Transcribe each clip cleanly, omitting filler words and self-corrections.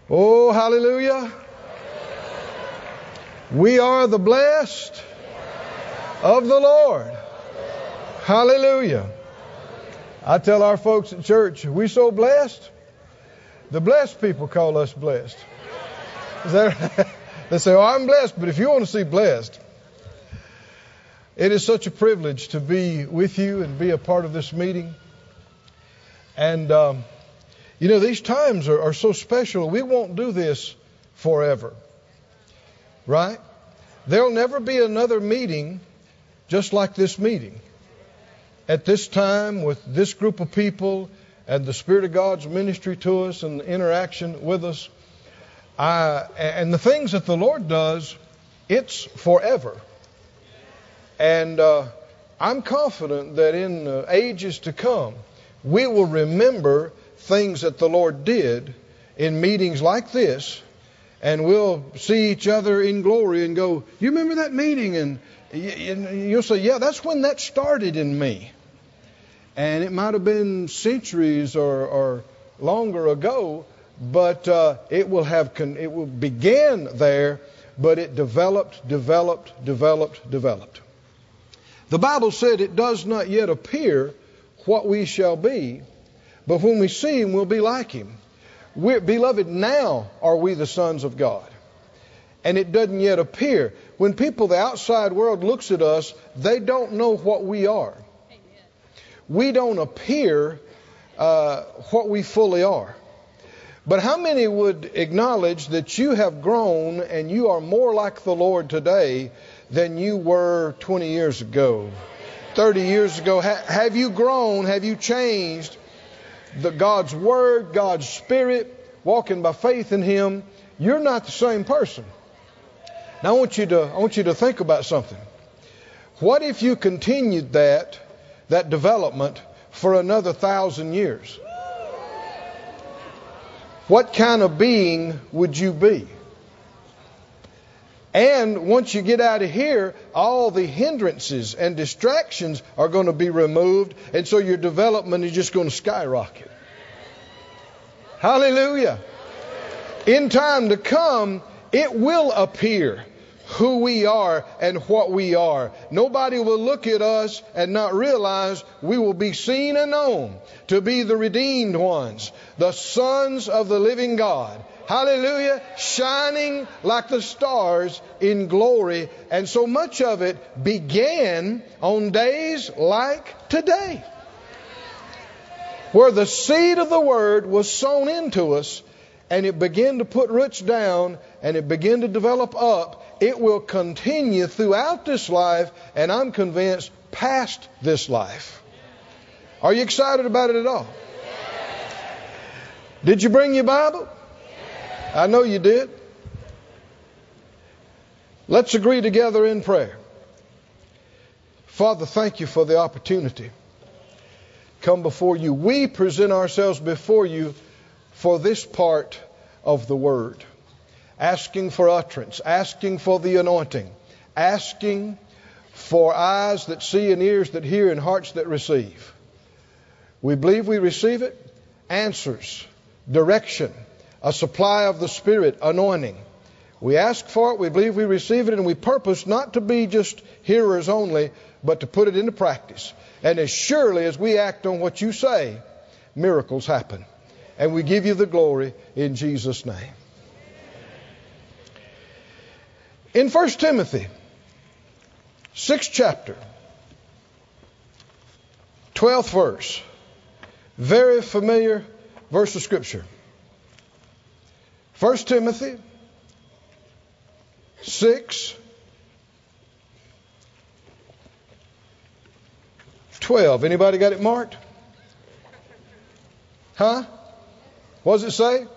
Oh, hallelujah. We are the blessed of the Lord. Hallelujah. I tell our folks at church, we're so blessed. The blessed people call us blessed. Is that, they say, oh, I'm blessed, but if you want to see blessed, it is such a privilege to be with you and be a part of this meeting. And, these times are so special. We won't do this forever. Right? There'll never be another meeting just like this meeting. At this time, with this group of people and the Spirit of God's ministry to us and the interaction with us. And the things that the Lord does, it's forever. And I'm confident that in ages to come, we will remember things that the Lord did in meetings like this, and we'll see each other in glory and go, you remember that meeting? And you'll say, yeah, that's when that started in me. And it might have been centuries or longer ago, but it will begin there, but it developed. The Bible said it does not yet appear what we shall be, but when we see Him, we'll be like Him. Beloved, now are we the sons of God. And it doesn't yet appear. When people, the outside world looks at us, they don't know what we are. Amen. We don't appear what we fully are. But how many would acknowledge that you have grown and you are more like the Lord today than you were 20 years ago, 30 years ago? Have you grown? Have you changed? God's Word, God's Spirit, walking by faith in Him, you're not the same person. Now I want you to think about something. What if you continued that development for another 1,000 years? What kind of being would you be? And once you get out of here, all the hindrances and distractions are going to be removed. And so your development is just going to skyrocket. Hallelujah. In time to come, it will appear who we are and what we are. Nobody will look at us and not realize we will be seen and known to be the redeemed ones, the sons of the living God. Hallelujah. Shining like the stars in glory. And so much of it began on days like today, where the seed of the Word was sown into us and it began to put roots down and it began to develop up. It will continue throughout this life, and I'm convinced past this life. Are you excited about it at all? Did you bring your Bible? I know you did. Let's agree together in prayer. Father, thank you for the opportunity. Come before you. We present ourselves before you for this part of the Word. Asking for utterance, asking for the anointing, asking for eyes that see and ears that hear and hearts that receive. We believe we receive it. Answers, direction, a supply of the Spirit, anointing. We ask for it, we believe we receive it, and we purpose not to be just hearers only, but to put it into practice. And as surely as we act on what you say, miracles happen. And we give you the glory in Jesus' name. In 1 Timothy, 6th chapter, 12th verse, very familiar verse of Scripture. 1 Timothy 6:12. Anybody got it marked? Huh? What does it say?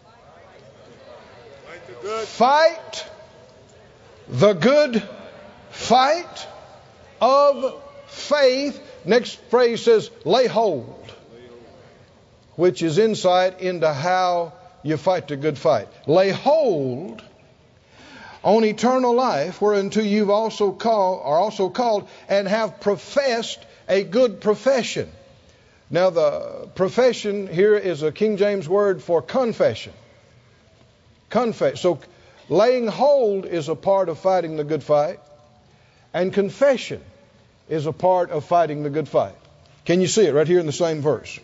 Fight the good fight of faith. Next phrase says, lay hold, which is insight into how you fight the good fight. Lay hold on eternal life, whereunto you've also called, and have professed a good profession. Now the profession here is a King James word for confession. Confess. So laying hold is a part of fighting the good fight, and confession is a part of fighting the good fight. Can you see it right here in the same verse?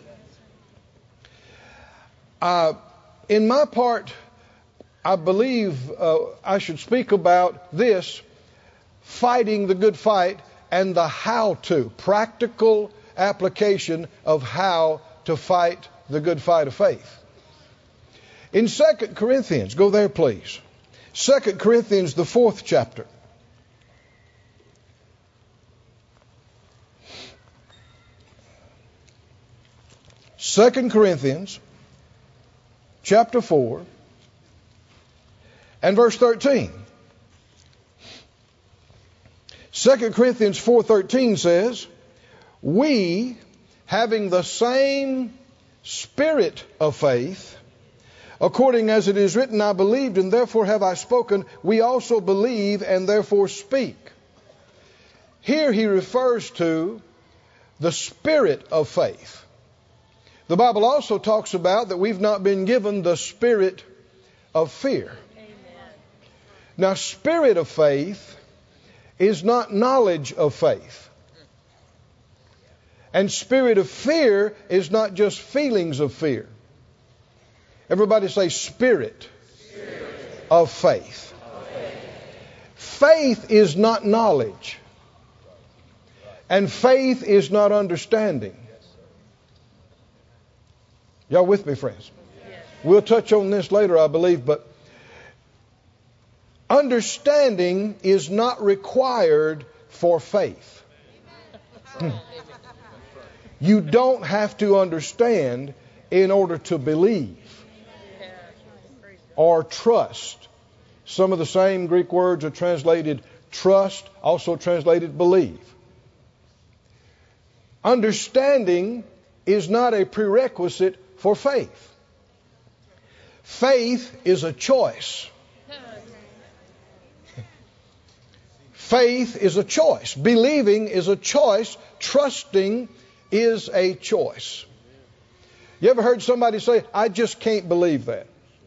In my part, I believe I should speak about this, fighting the good fight, and the how-to, practical application of how to fight the good fight of faith. In 2 Corinthians, go there please. 2 Corinthians, the 4th chapter. Second Corinthians chapter 4 and verse 13. 2 Corinthians 4:13 says, we, having the same spirit of faith, according as it is written, I believed and therefore have I spoken, we also believe and therefore speak. Here he refers to the spirit of faith. The Bible also talks about that we've not been given the spirit of fear. Amen. Now, spirit of faith is not knowledge of faith. And spirit of fear is not just feelings of fear. Everybody say spirit of faith. Faith is not knowledge. And faith is not understanding. Y'all with me, friends? We'll touch on this later, I believe, but understanding is not required for faith. You don't have to understand in order to believe or trust. Some of the same Greek words are translated trust, also translated believe. Understanding is not a prerequisite for faith. Faith is a choice. Faith is a choice. Believing is a choice. Trusting is a choice. You ever heard somebody say, I just can't believe that?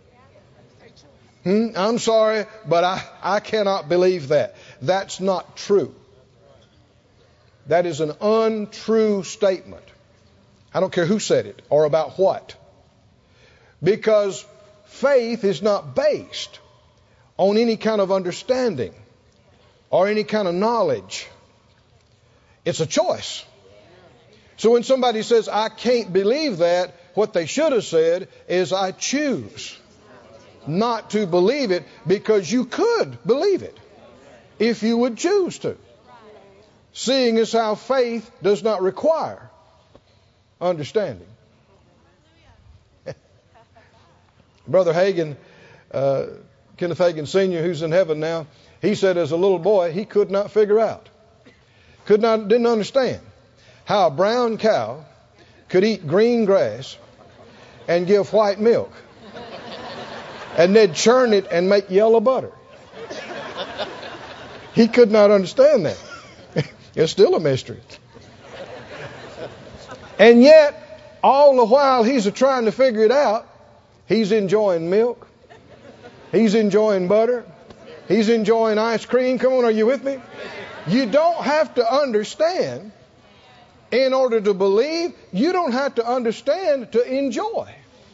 I'm sorry, but I cannot believe that. That's not true. That is an untrue statement. I don't care who said it or about what. Because faith is not based on any kind of understanding or any kind of knowledge. It's a choice. So when somebody says, I can't believe that, what they should have said is, I choose not to believe it, because you could believe it if you would choose to. Seeing as how faith does not require understanding. Brother Hagin, Kenneth Hagin Sr., who's in heaven now, he said as a little boy he could not figure out, didn't understand how a brown cow could eat green grass and give white milk, and they'd churn it and make yellow butter. He could not understand that. It's still a mystery. And yet, all the while he's trying to figure it out, he's enjoying milk. He's enjoying butter. He's enjoying ice cream. Come on, are you with me? You don't have to understand in order to believe. You don't have to understand to enjoy.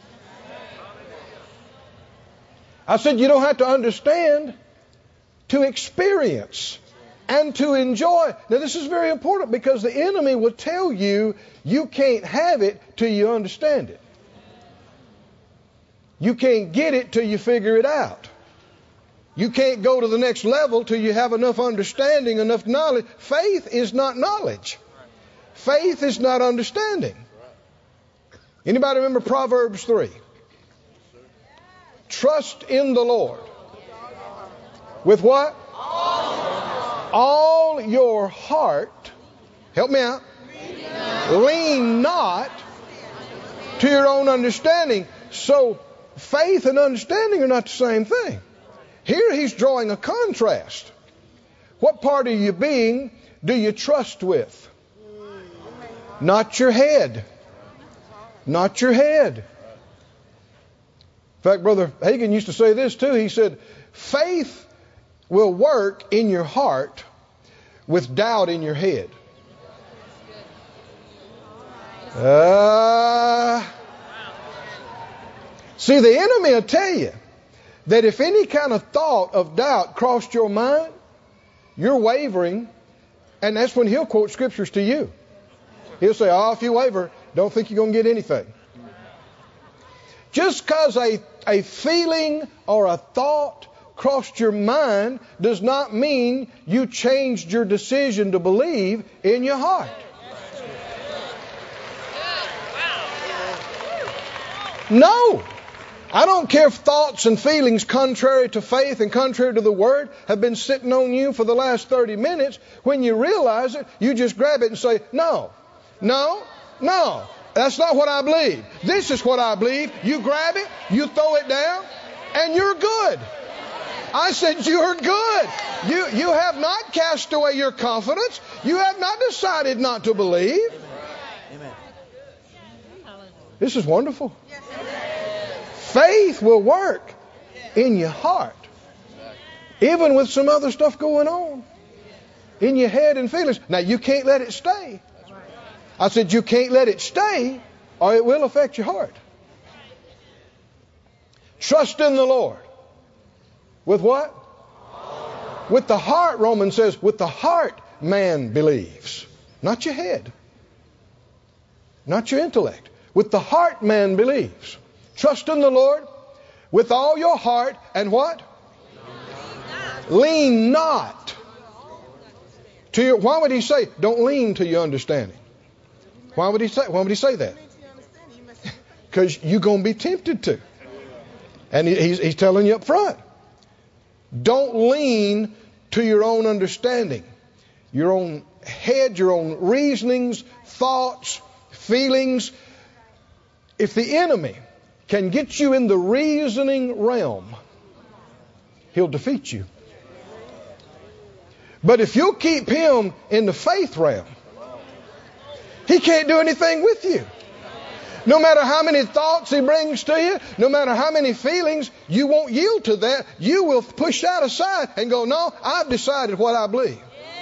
I said you don't have to understand to experience and to enjoy. Now this is very important, because the enemy will tell you you can't have it till you understand it. You can't get it till you figure it out. You can't go to the next level till you have enough understanding, enough knowledge. Faith is not knowledge. Faith is not understanding. Anybody remember Proverbs 3? Trust in the Lord. With what? All your heart. Help me out. Lean not to your own understanding. So faith and understanding are not the same thing. Here he's drawing a contrast. What part of your being do you trust with? Not your head. Not your head. In fact, Brother Hagin used to say this too. He said, faith will work in your heart with doubt in your head. See, the enemy will tell you that if any kind of thought of doubt crossed your mind, you're wavering, and that's when he'll quote scriptures to you. He'll say, oh, if you waver, don't think you're going to get anything. Just because a feeling or a thought crossed your mind does not mean you changed your decision to believe in your heart. No. I don't care if thoughts and feelings contrary to faith and contrary to the Word have been sitting on you for the last 30 minutes. When you realize it, you just grab it and say, no, that's not what I believe. This is what I believe. You grab it, you throw it down, and you're good. I said you're good. You have not cast away your confidence. You have not decided not to believe. Amen. This is wonderful. Faith will work in your heart, even with some other stuff going on in your head and feelings. Now, you can't let it stay. I said you can't let it stay, or it will affect your heart. Trust in the Lord. With what? With the heart, Romans says, with the heart man believes. Not your head. Not your intellect. With the heart man believes. Trust in the Lord with all your heart and what? Lean not to your. Why would he say, don't lean to your understanding? Why would he say that? Because you're going to be tempted to. And he's telling you up front. Don't lean to your own understanding, your own head, your own reasonings, thoughts, feelings. If the enemy can get you in the reasoning realm, he'll defeat you. But if you'll keep him in the faith realm, he can't do anything with you. No matter how many thoughts he brings to you, no matter how many feelings, you won't yield to that. You will push that aside and go, no, I've decided what I believe.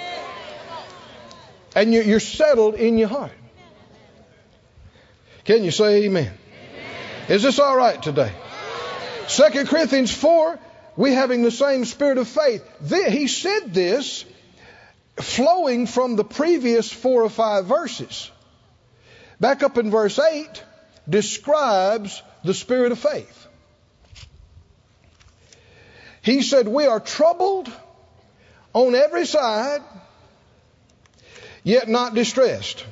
And you're settled in your heart. Can you say amen? Is this all right today? 2 Corinthians 4, we're having the same spirit of faith. He said this flowing from the previous 4 or 5 verses. Back up in verse 8, describes the spirit of faith. He said, we are troubled on every side, yet not distressed.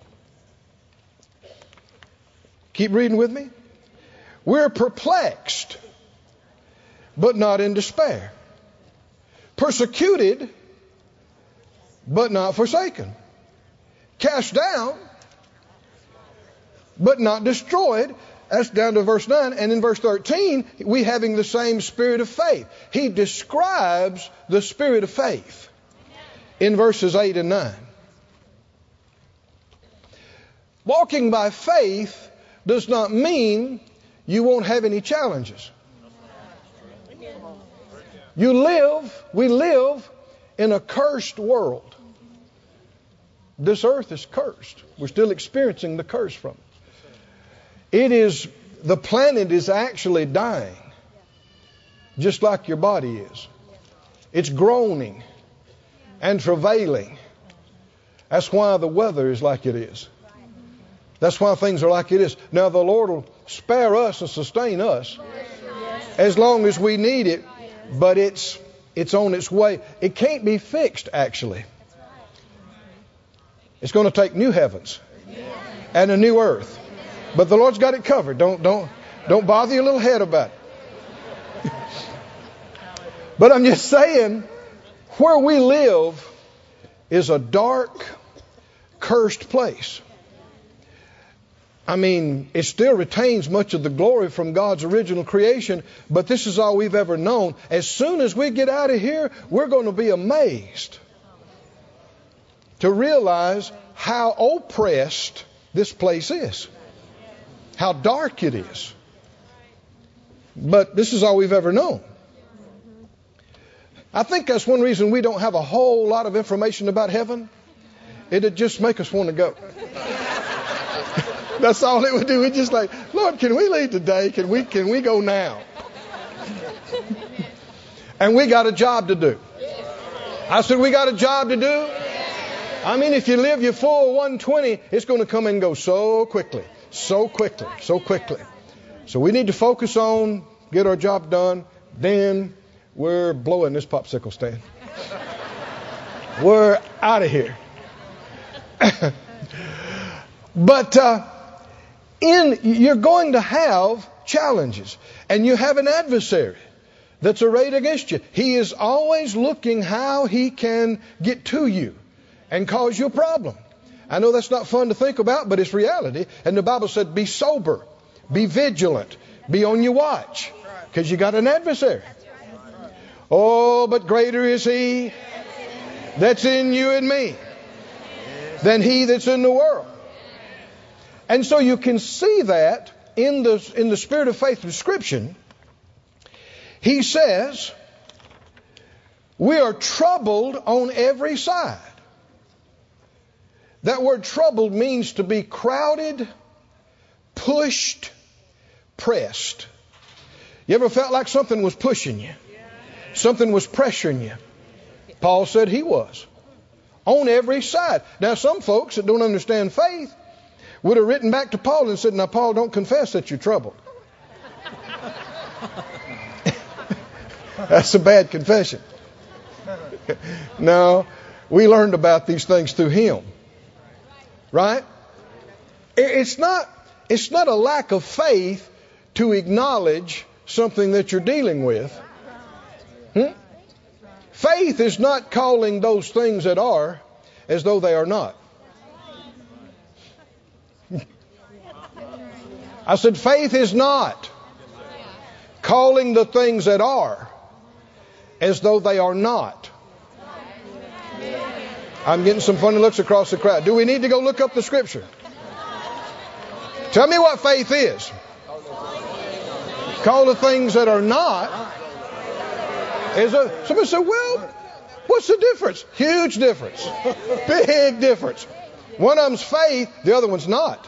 Keep reading with me. We're perplexed, but not in despair. Persecuted, but not forsaken. Cast down, but not destroyed. That's down to verse 9. And in verse 13, we having the same spirit of faith. He describes the spirit of faith in verses 8 and 9. Walking by faith does not mean you won't have any challenges. We live in a cursed world. This earth is cursed. We're still experiencing the curse from it. The planet is actually dying, just like your body is. It's groaning and travailing. That's why the weather is like it is. That's why things are like it is. Now the Lord will spare us and sustain us as long as we need it, but it's on its way. It can't be fixed, actually. It's going to take new heavens and a new earth. But the Lord's got it covered. Don't bother your little head about it. But I'm just saying, where we live is a dark, cursed place. I mean, it still retains much of the glory from God's original creation, but this is all we've ever known. As soon as we get out of here, we're going to be amazed to realize how oppressed this place is, how dark it is. But this is all we've ever known. I think that's one reason we don't have a whole lot of information about heaven. It'd just make us want to go. That's all it would do. We'd just like, Lord, can we leave today? Can we go now? And we got a job to do. I said, we got a job to do. I mean, if you live your full 120, it's going to come and go so quickly, so quickly, so quickly. So we need to focus on, get our job done. Then we're blowing this popsicle stand. We're out of here. But you're going to have challenges. And you have an adversary that's arrayed against you. He is always looking how he can get to you and cause you a problem. I know that's not fun to think about, but it's reality. And the Bible said, be sober, be vigilant, be on your watch, because you got an adversary. Oh, but greater is he that's in you and me than he that's in the world. And so you can see that in the spirit of faith description. He says, we are troubled on every side. That word troubled means to be crowded, pushed, pressed. You ever felt like something was pushing you? Something was pressuring you? Paul said he was. On every side. Now some folks that don't understand faith would have written back to Paul and said, now Paul, don't confess that you're troubled. That's a bad confession. No, we learned about these things through him. Right? It's not a lack of faith to acknowledge something that you're dealing with. Faith is not calling those things that are as though they are not. I said faith is not calling the things that are as though they are not. I'm getting some funny looks across the crowd. Do we need to go look up the scripture? Tell me what faith is. Call the things that are not. Somebody said, well, what's the difference? Huge difference. Big difference. One of them's faith, the other one's not.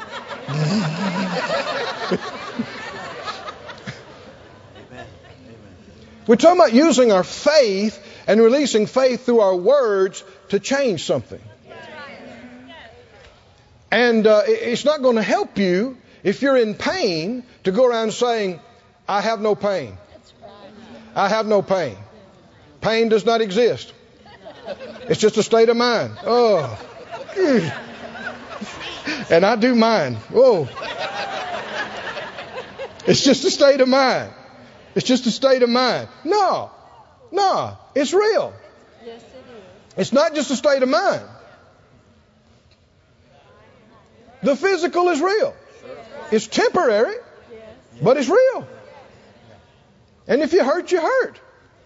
We're talking about using our faith and releasing faith through our words to change something. And it's not going to help you if you're in pain to go around saying, I have no pain. I have no pain. Pain does not exist. It's just a state of mind. Oh. And I do mine. Oh. It's just a state of mind. It's just a state of mind. No, it's real. Yes, it is. It's not just a state of mind. The physical is real. It's temporary, but it's real. And if you hurt, you hurt.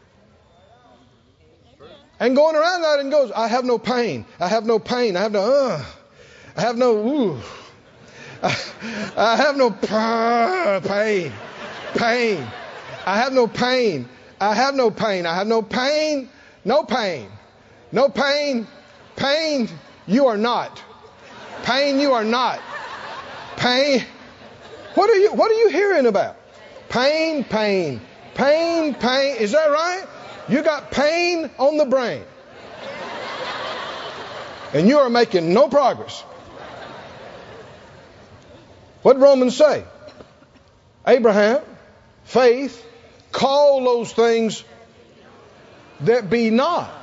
And going around that and goes, I have no pain. I have no pain. I have no, I have no, I have no pain. Pain. I have no pain. I have no pain. I have no pain. No pain. No pain. Pain, you are not. Pain, you are not. Pain. What are you hearing about? Pain, pain. Pain, pain. Is that right? You got pain on the brain. And you are making no progress. What did Romans say? Abraham, faith, call those things that be not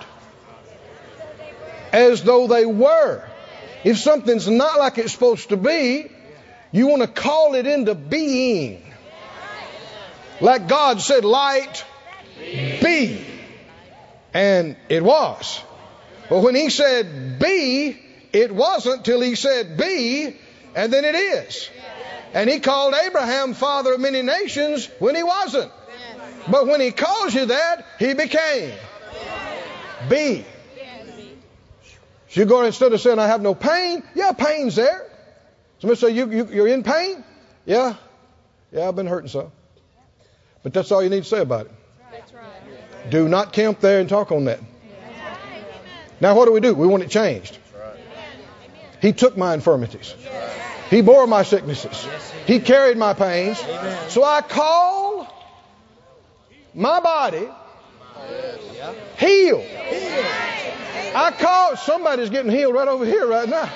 as though they were. If something's not like it's supposed to be, you want to call it into being. Like God said, light be. And it was. But when he said be, it wasn't till he said be, and then it is. And he called Abraham father of many nations when he wasn't. But when he calls you that, he became. Be. So you go instead of saying, I have no pain. Yeah, pain's there. Somebody say, you're in pain? Yeah. Yeah, I've been hurting so. But that's all you need to say about it. Do not camp there and talk on that. Now what do? We want it changed. He took my infirmities. He bore my sicknesses. He carried my pains. So I call my body healed. I call, somebody's getting healed right over here right now.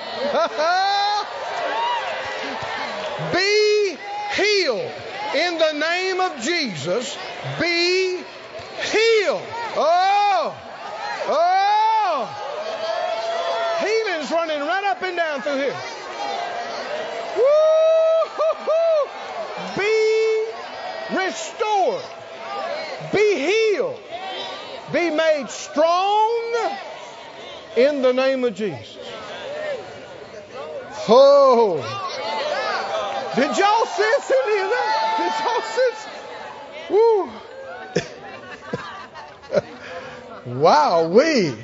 Be healed. In the name of Jesus, be healed. Oh! Healing's running right up and down through here. Woo-hoo-hoo. Be restored. Be healed. Be made strong in the name of Jesus. Oh. Did y'all sense any of that? Did y'all sense? Woo. Wow-wee.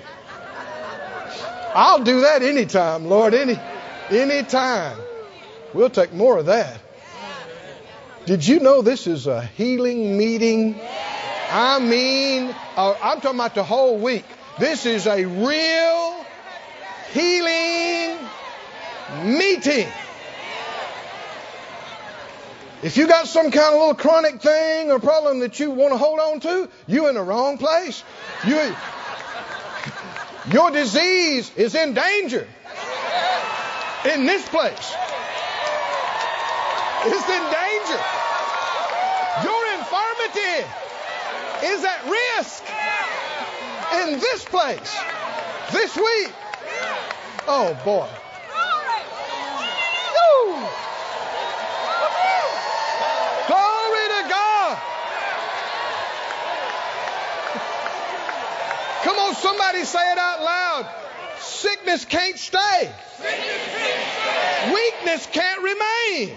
I'll do that anytime, Lord. Anytime. We'll take more of that. Did you know this is a healing meeting? I mean, I'm talking about the whole week. This is a real healing meeting. If you got some kind of little chronic thing or problem that you want to hold on to, you're in the wrong place. Your disease is in danger in this place. It's in danger. Your infirmity is at risk in this place this week. Oh boy. Woo. Glory to God. Come on, somebody say it out loud. Sickness can't stay. Weakness can't remain.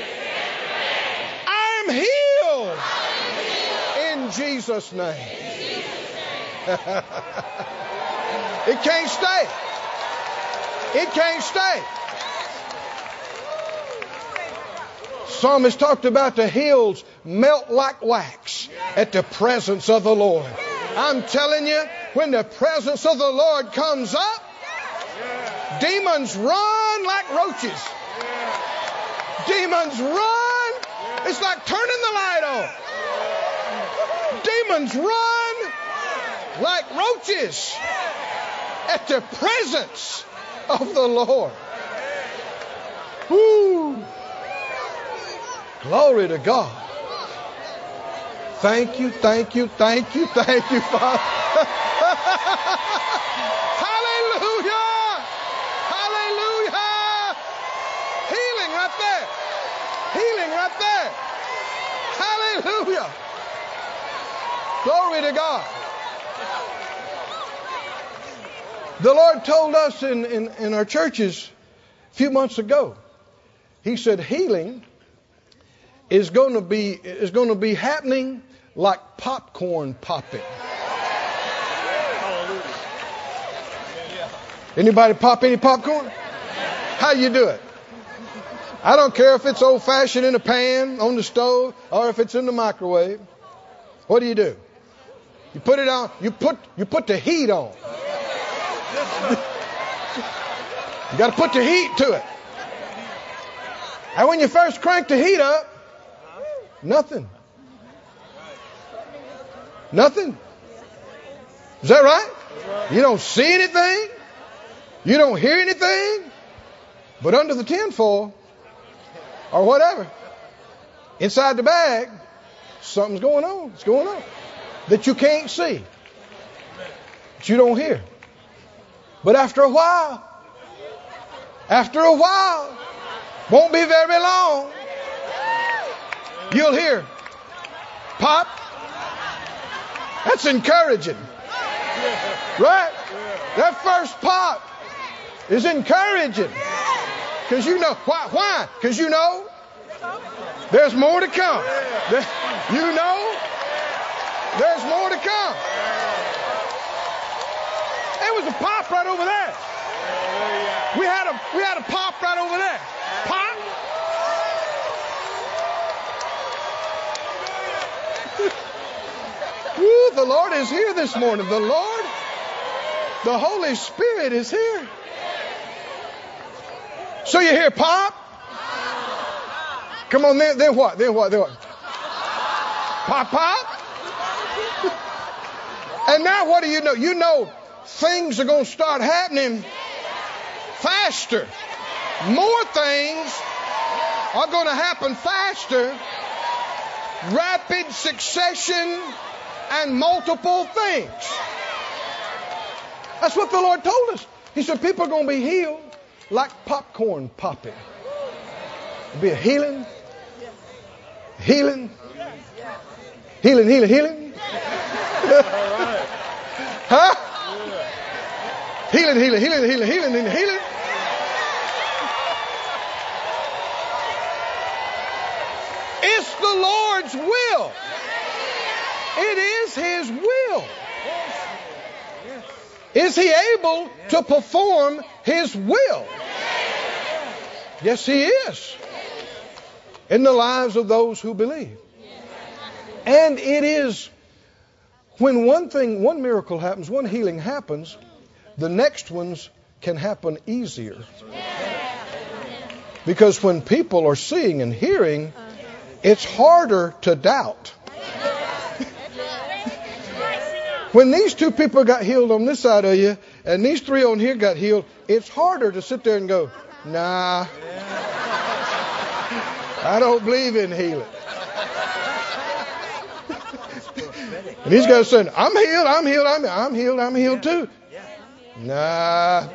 I'm healed in Jesus' name. It can't stay. It can't stay. Psalmist talked about the hills melt like wax at the presence of the Lord. I'm telling you, when the presence of the Lord comes up, demons run like roaches. Demons run. It's like turning the light on. Demons run like roaches at the presence of the Lord. Woo. Glory to God. Thank you, thank you, thank you, thank you, Father. Hallelujah. Hallelujah. Healing right there. Healing right there. Hallelujah. Glory to God. The Lord told us in our churches a few months ago, He said healing is going to be happening like popcorn popping. Anybody pop any popcorn? How you do it? I don't care if it's old-fashioned in a pan on the stove or if it's in the microwave. What do? You put it on. You put the heat on. You got to put the heat to it. And when you first crank the heat up, nothing. Nothing. Is that right? You don't see anything. You don't hear anything. But under the tinfoil or whatever, inside the bag, something's going on. It's going on that you can't see, that you don't hear. But after a while, won't be very long, you'll hear pop. That's encouraging. Right? That first pop is encouraging. Because you know. Why? Because you know there's more to come. You know there's more to come. There was a pop right over there. We had a pop right over there. Pop. truth. The Lord is here this morning. The Holy Spirit is here. So you hear pop? Come on, then what? Then what? Pop, pop. And now what do you know? You know things are going to start happening faster. More things are going to happen faster. Rapid succession and multiple things. That's what the Lord told us. He said people are going to be healed like popcorn popping. There'll be a healing. Healing. Huh? Healing. It's the Lord's will. It is His will. Is He able to perform His will? Yes, He is. In the lives of those who believe. And it is when one miracle happens, one healing happens, the next ones can happen easier. Because when people are seeing and hearing, it's harder to doubt. When these two people got healed on this side of you, and these three on here got healed, it's harder to sit there and go, nah, I don't believe in healing. And these guys saying, I'm healed too. Nah.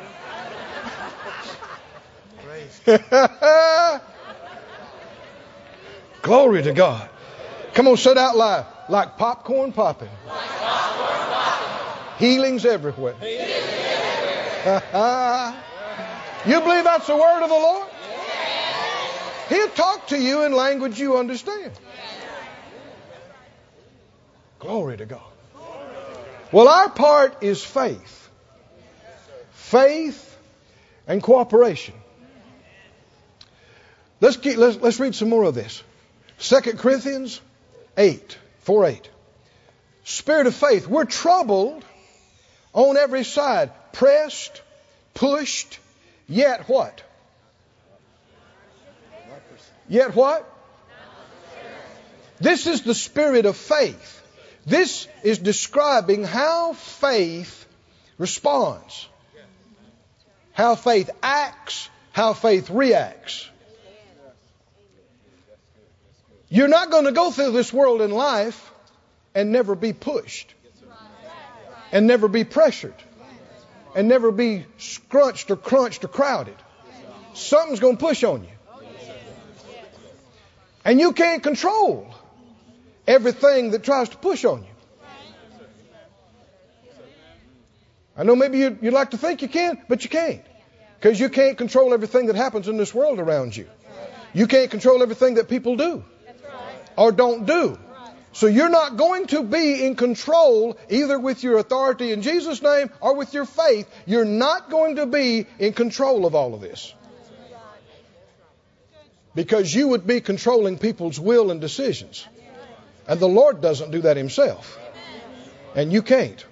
Glory to God. Come on, say it out loud. Like popcorn popping. Healings everywhere. You believe that's the word of the Lord? He'll talk to you in language you understand. Glory to God. Well, our part is faith. Faith and cooperation. Let's read some more of this. 2 Corinthians 4:8. Spirit of faith. We're troubled on every side, pressed, pushed, yet what? Yet what? This is the spirit of faith. This is describing how faith responds, how faith acts, how faith reacts. You're not going to go through this world in life and never be pushed, and never be pressured, and never be scrunched or crunched or crowded. Something's going to push on you. And you can't control everything that tries to push on you. I know maybe you'd like to think you can, but you can't. Because you can't control everything that happens in this world around you. You can't control everything that people do or don't do. So you're not going to be in control either with your authority in Jesus' name or with your faith. You're not going to be in control of all of this. Because you would be controlling people's will and decisions. And the Lord doesn't do that Himself. And you can't.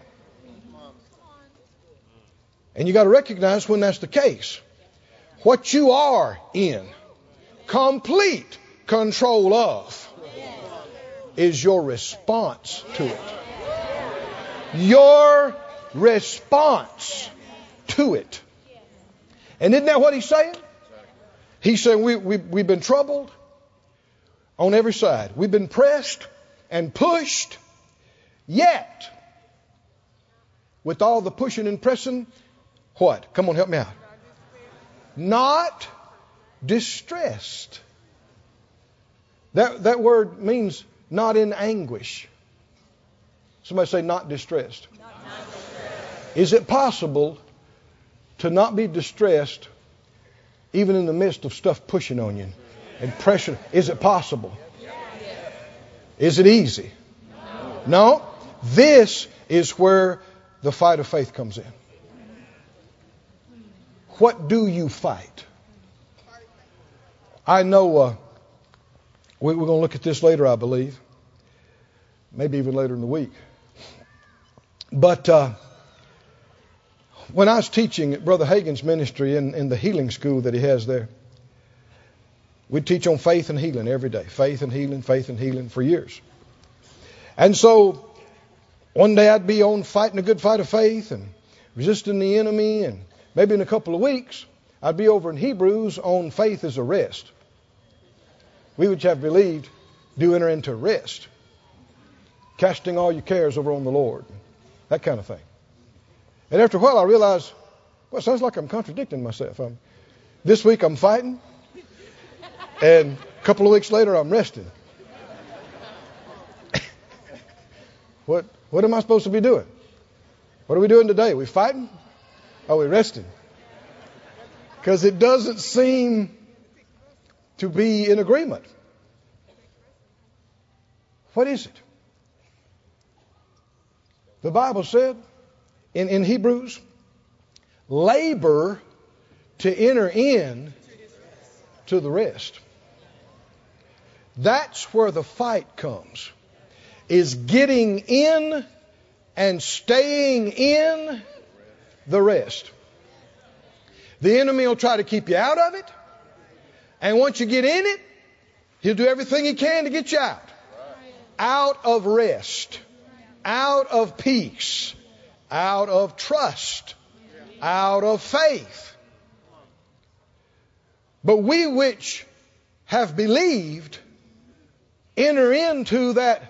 And you got to recognize when that's the case. What you are in complete control of is your response to it. Your response to it. And isn't that what He's saying? He's saying we've been troubled on every side. We've been pressed and pushed, yet with all the pushing and pressing, what? Come on, help me out. Not distressed. That word means not in anguish. Somebody say not distressed. Is it possible to not be distressed even in the midst of stuff pushing on you and pressure? Is it possible? Is it easy? No. This is where the fight of faith comes in. What do you fight? I know we're going to look at this later, I believe. Maybe even later in the week. But when I was teaching at Brother Hagin's ministry in the healing school that he has there, we'd teach on faith and healing every day. Faith and healing for years. And so one day I'd be on fighting a good fight of faith and resisting the enemy, and maybe in a couple of weeks I'd be over in Hebrews on faith as a rest. We which have believed do enter into rest, casting all your cares over on the Lord, that kind of thing. And after a while I realized, well, it sounds like I'm contradicting myself. This week I'm fighting, and a couple of weeks later I'm resting. What am I supposed to be doing? What are we doing today? Are we fighting? Are we resting? Because it doesn't seem to be in agreement. What is it? The Bible said in Hebrews, labor to enter in to the rest. That's where the fight comes, is getting in and staying in the rest. The enemy will try to keep you out of it, and once you get in it, he'll do everything he can to get you out. Out of rest, out of peace, out of trust, out of faith. But we which have believed enter into that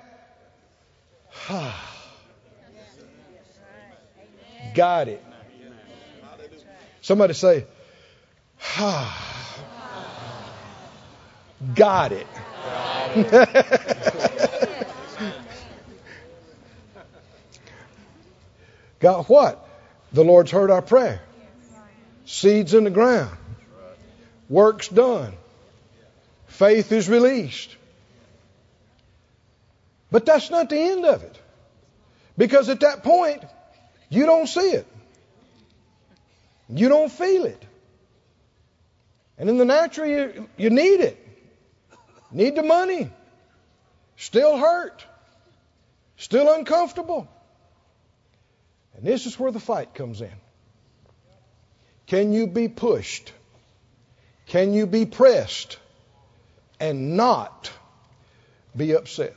got it. Somebody say, got it. Got what? The Lord's heard our prayer. Seeds in the ground. Work's done. Faith is released. But that's not the end of it. Because at that point, you don't see it. You don't feel it. And in the natural, you need it. Need the money. Still hurt. Still uncomfortable. And this is where the fight comes in. Can you be pushed? Can you be pressed and not be upset?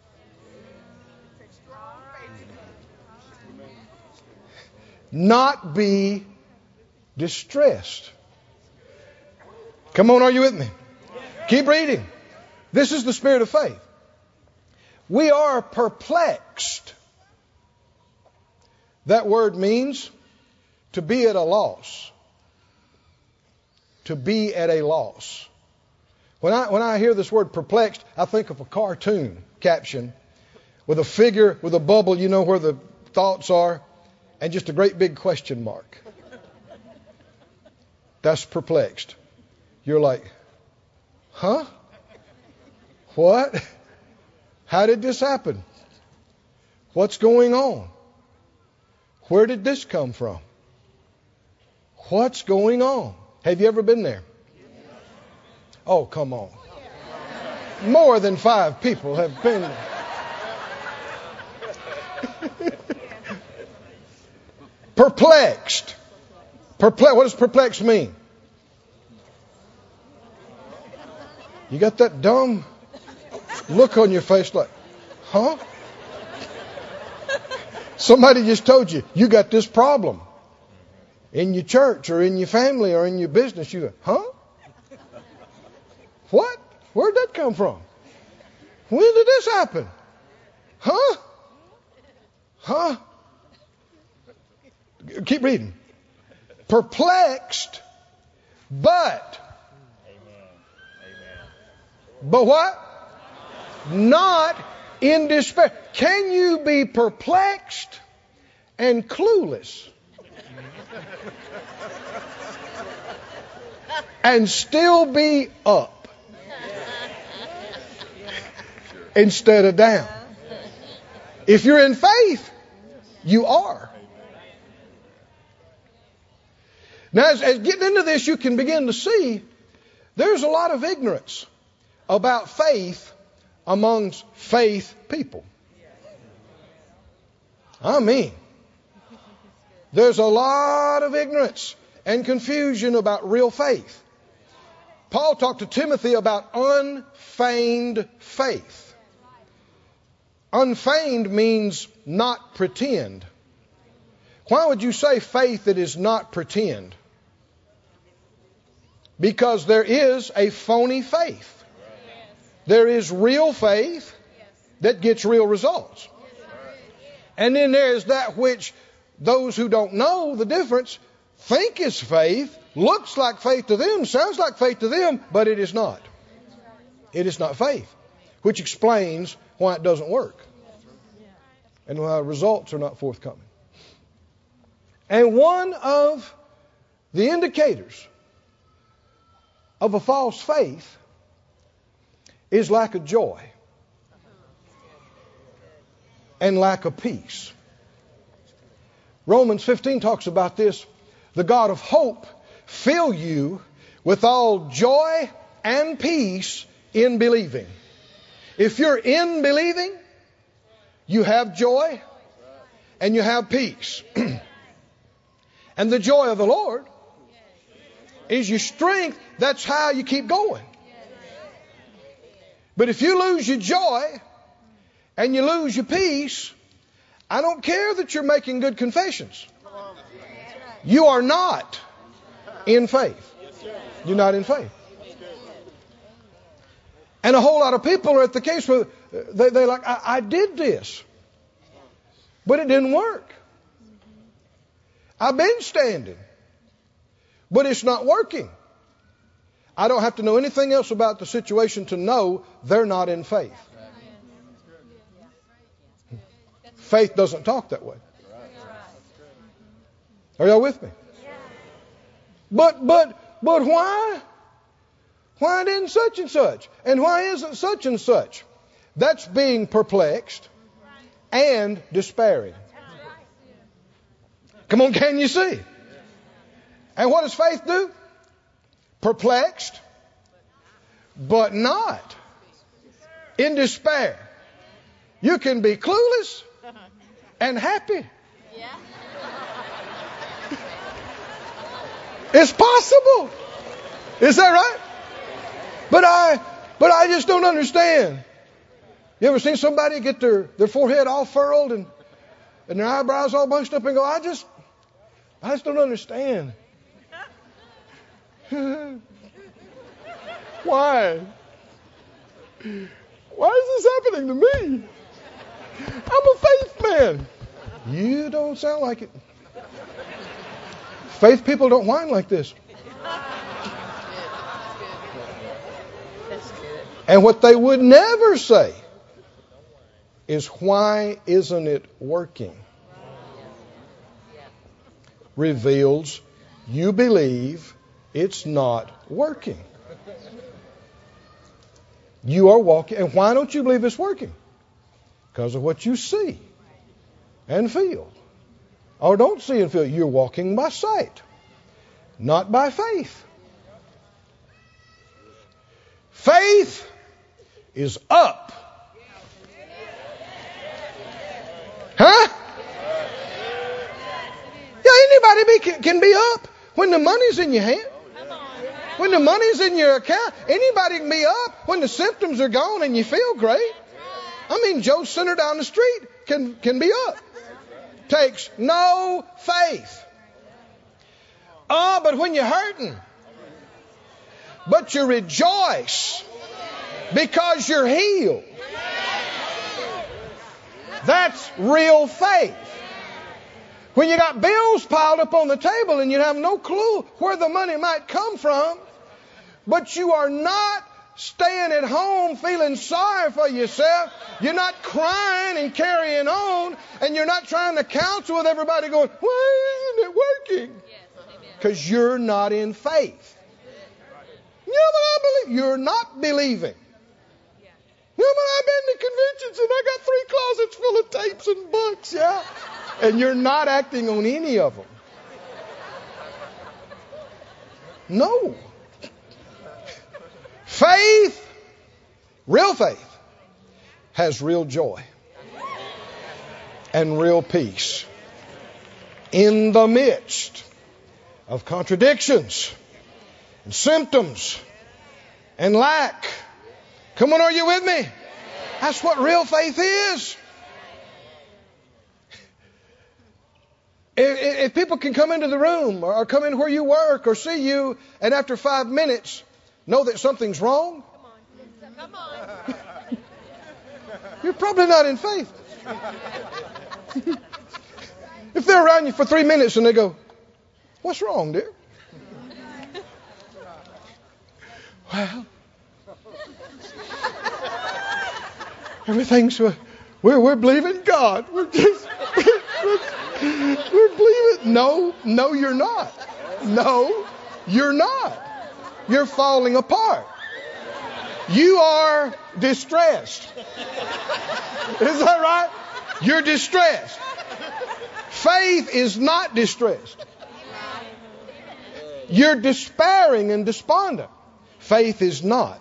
Not be distressed. Come on, are you with me? Keep reading. This is the spirit of faith. We are perplexed. That word means to be at a loss. To be at a loss. When I hear this word perplexed, I think of a cartoon caption with a figure with a bubble, you know where the thoughts are, and just a great big question mark. That's perplexed. You're like, huh? What? How did this happen? What's going on? Where did this come from? What's going on? Have you ever been there? Oh, come on. More than 5 people have been there. Perplexed. What does perplexed mean? You got that dumb look on your face like, huh? Somebody just told you, you got this problem in your church or in your family or in your business. You go, huh? What? Where'd that come from? When did this happen? Huh? Huh? Keep reading. Perplexed, but what? Not in despair. Can you be perplexed and clueless and still be up instead of down? If you're in faith, you are. Now, as getting into this, you can begin to see there's a lot of ignorance about faith amongst faith people. I mean, There's a lot of ignorance and confusion about real faith. Paul talked to Timothy about unfeigned faith. Unfeigned means not pretend. Why would you say faith that is not pretend? Because there is a phony faith. There is real faith that gets real results. And then there's that which those who don't know the difference think is faith, looks like faith to them, sounds like faith to them, but it is not. It is not faith, which explains why it doesn't work and why results are not forthcoming. And one of the indicators of a false faith is lack of joy and lack of peace. Romans 15 talks about this. The God of hope fill you with all joy and peace in believing. If you're in believing, you have joy and you have peace. And the joy of the Lord is your strength. That's how you keep going. But if you lose your joy and you lose your peace, I don't care that you're making good confessions. You are not in faith. You're not in faith. And a whole lot of people are at the case where they're like, I did this, but it didn't work. I've been standing, but it's not working. I don't have to know anything else about the situation to know they're not in faith. Faith doesn't talk that way. Are y'all with me? But why? Why didn't such and such? And why isn't such and such? That's being perplexed and despairing. Come on, can you see? And what does faith do? Perplexed, but not in despair. You can be clueless and happy. It's possible. Is that right? But I just don't understand. You ever seen somebody get their forehead all furrowed and their eyebrows all bunched up and go, I just don't understand. Why? Why is this happening to me? I'm a faith man. You don't sound like it. Faith people don't whine like this. And what they would never say is, why isn't it working? Reveals you believe it's not working. You are walking. And why don't you believe it's working? Because of what you see and feel. Or don't see and feel. You're walking by sight, not by faith. Faith is up. Huh? Yeah, anybody can be up when the money's in your hand. When the money's in your account. Anybody can be up when the symptoms are gone and you feel great. I mean, Joe Center down the street can be up. Takes no faith. Oh, but when you're hurting, but you rejoice because you're healed. That's real faith. When you got bills piled up on the table and you have no clue where the money might come from, but you are not staying at home feeling sorry for yourself. You're not crying and carrying on, and you're not trying to counsel with everybody going, why isn't it working? Because you're not in faith. Yeah, but I believe. You're not believing. Yeah, but I've been to conventions and I got 3 closets full of tapes and books, yeah. And you're not acting on any of them. No. Faith, real faith, has real joy and real peace. in the midst of contradictions and symptoms and lack. Come on, are you with me? That's what real faith is. If people can come into the room or come in where you work or see you, and after 5 minutes know that something's wrong, Come on. you're probably not in faith. If they're around you for 3 minutes and they go, "What's wrong, dear?" Well, everything's, we're believing God. We're believing. No, you're not. No, you're not. You're falling apart. You are distressed. Is that right? You're distressed. Faith is not distressed. You're despairing and despondent. Faith is not.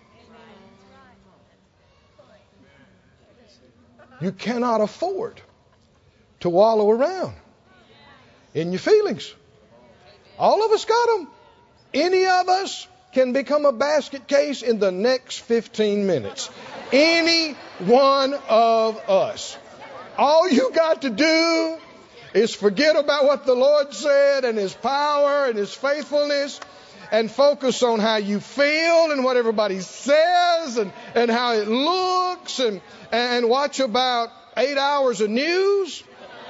You cannot afford to wallow around in your feelings. All of us got them. Any of us can become a basket case in the next 15 minutes. Any one of us. All you got to do is forget about what the Lord said and His power and His faithfulness and focus on how you feel and what everybody says and how it looks and watch about 8 hours of news.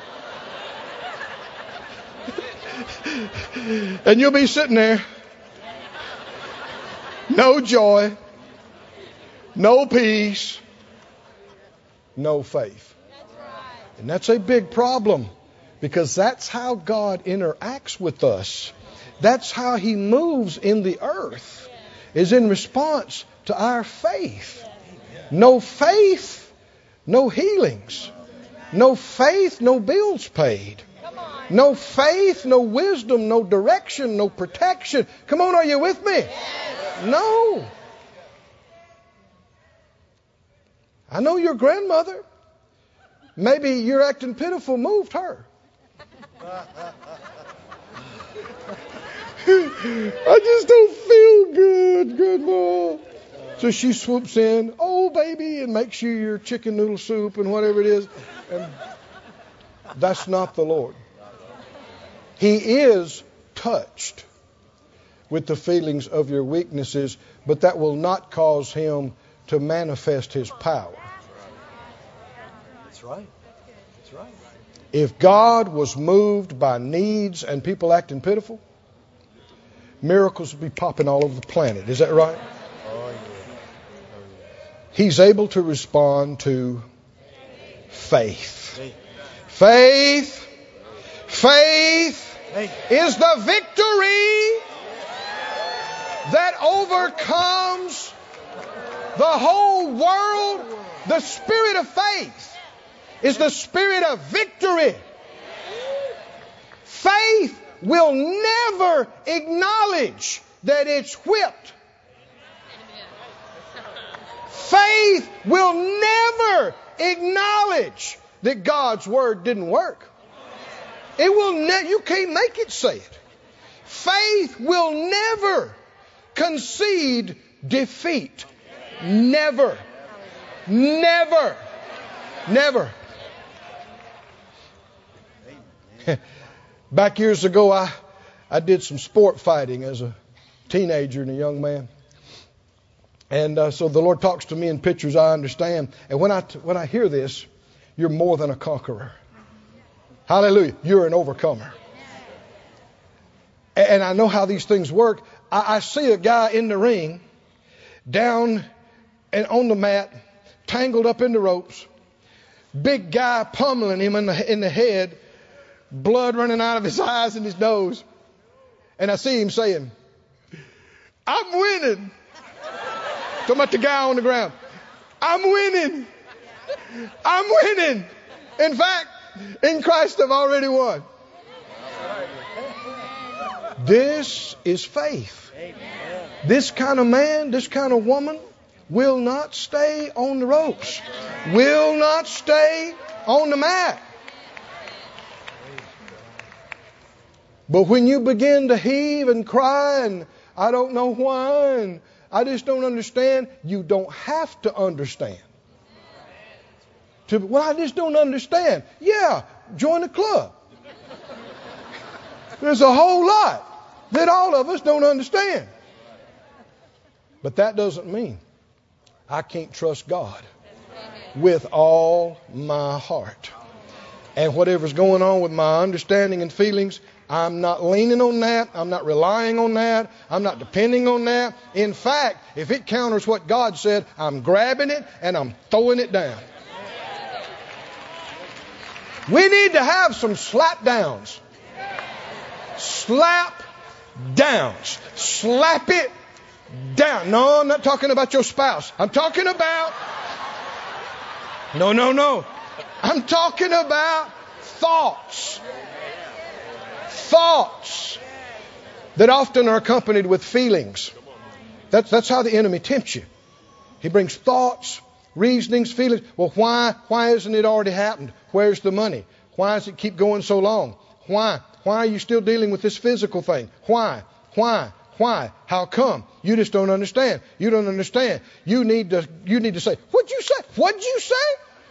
And you'll be sitting there. No joy, no peace, no faith. And that's a big problem because that's how God interacts with us. That's how He moves in the earth, is in response to our faith. No faith, no healings. No faith, no bills paid. No faith, no wisdom, no direction, no protection. Come on, are you with me? No. I know your grandmother. Maybe your acting pitiful moved her. I just don't feel good, Grandma. So she swoops in, "Oh, baby," and makes you your chicken noodle soup and whatever it is. And that's not the Lord. He is touched with the feelings of your weaknesses, but that will not cause Him to manifest His power. That's right. That's right. If God was moved by needs and people acting pitiful, miracles would be popping all over the planet. Is that right? He's able to respond to faith. Faith. Faith is the victory that overcomes the whole world. The spirit of faith is the spirit of victory. Faith will never acknowledge that it's whipped. Faith will never acknowledge that God's word didn't work. It will you can't make it say it. Faith will never concede defeat. Never. Never. Never. Back years ago, I did some sport fighting as a teenager and a young man. And so the Lord talks to me in pictures I understand. And when I hear this, you're more than a conqueror. Hallelujah. You're an overcomer. And I know how these things work. I see a guy in the ring, down and on the mat, tangled up in the ropes. Big guy pummeling him in the head, blood running out of his eyes and his nose. And I see him saying, "I'm winning." Talking about the guy on the ground. "I'm winning. I'm winning. In fact, in Christ I've already won." This is faith. This kind of man, this kind of woman will not stay on the ropes. Will not stay on the mat. But when you begin to heave and cry and I don't know why and I just don't understand, you don't have to understand. Well, I just don't understand. Yeah, join the club. There's a whole lot that all of us don't understand. But that doesn't mean I can't trust God with all my heart. And whatever's going on with my understanding and feelings, I'm not leaning on that. I'm not relying on that. I'm not depending on that. In fact, if it counters what God said, I'm grabbing it and I'm throwing it down. We need to have some slap downs. Slap downs. Slap it down. No, I'm not talking about your spouse. I'm talking about... No. I'm talking about thoughts. Thoughts that often are accompanied with feelings. That's how the enemy tempts you. He brings thoughts, reasonings, feelings. Well, why hasn't it already happened? Where's the money? Why does it keep going so long? Why are you still dealing with this physical thing? Why? How come? You just don't understand. You don't understand. You need to say, what'd you say? What'd you say?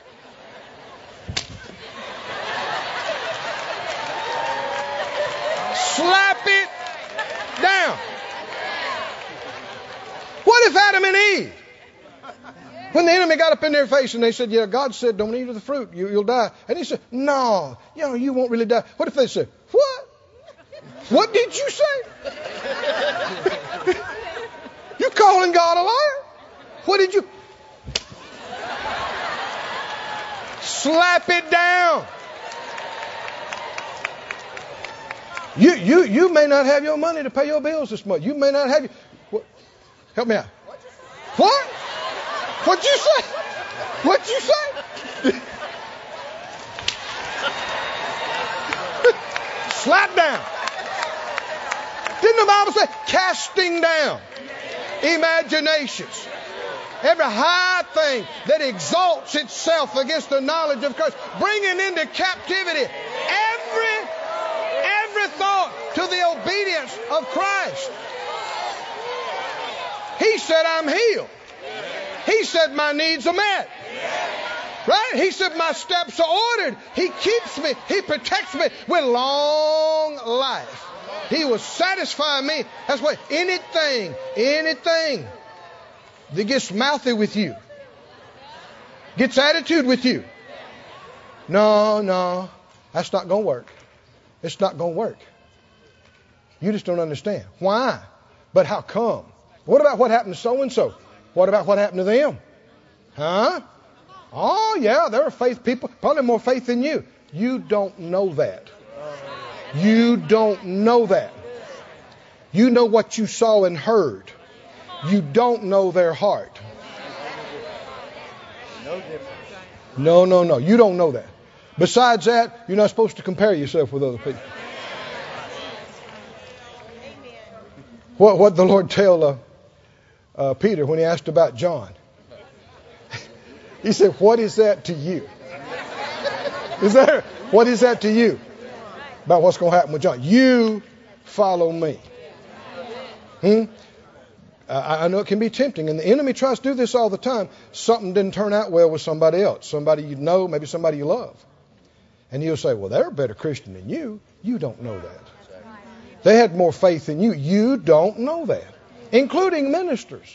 Slap it down. What if Adam and Eve, when the enemy got up in their face and they said, yeah, God said don't eat of the fruit, you'll die. And he said, no, you won't really die. What if they said, what? What did you say? You calling God a liar? What did you? Slap it down. You may not have your money to pay your bills this month. You may not have your... Help me out. What? What'd you say? What'd you say? Slap down. Didn't the Bible say casting down imaginations? Every high thing that exalts itself against the knowledge of Christ, bringing into captivity every thought to the obedience of Christ. He said, I'm healed. He said, my needs are met. Right? He said, my steps are ordered. He keeps me. He protects me with long life. He will satisfy me. That's why anything that gets mouthy with you, gets attitude with you. No, that's not going to work. It's not going to work. You just don't understand. Why? But how come? What about what happened to so-and-so? What about what happened to them? Huh? Oh, yeah, there are faith people, probably more faith than you. You don't know that. You don't know that. You know what you saw and heard. You don't know their heart. No. You don't know that. Besides that, you're not supposed to compare yourself with other people. What the Lord tell Peter when he asked about John? He said, what is that to you? What is that to you? About what's going to happen with John. You follow me. I know it can be tempting, and the enemy tries to do this all the time. Something didn't turn out well with somebody else, somebody you know, maybe somebody you love. And he'll say, well, they're a better Christian than you. You don't know that. They had more faith than you. You don't know that. Including ministers.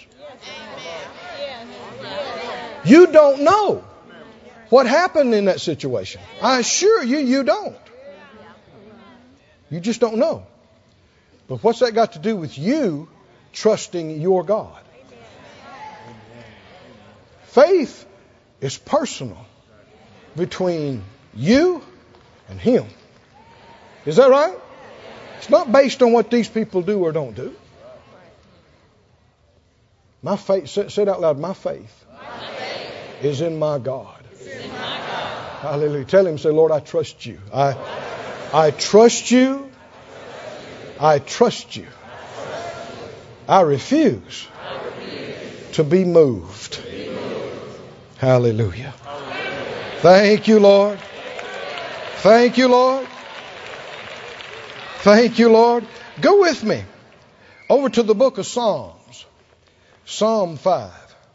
You don't know what happened in that situation. I assure you, you don't. You just don't know. But what's that got to do with you trusting your God? Faith is personal between you and Him. Is that right? It's not based on what these people do or don't do. My faith, say it out loud, my faith is in my God. Hallelujah. Tell Him, say, Lord, I trust you. I trust you. I trust you. I refuse to be moved. Hallelujah. Thank you, Lord. Thank you, Lord. Thank you, Lord. Go with me over to the book of Psalms. Psalm 5.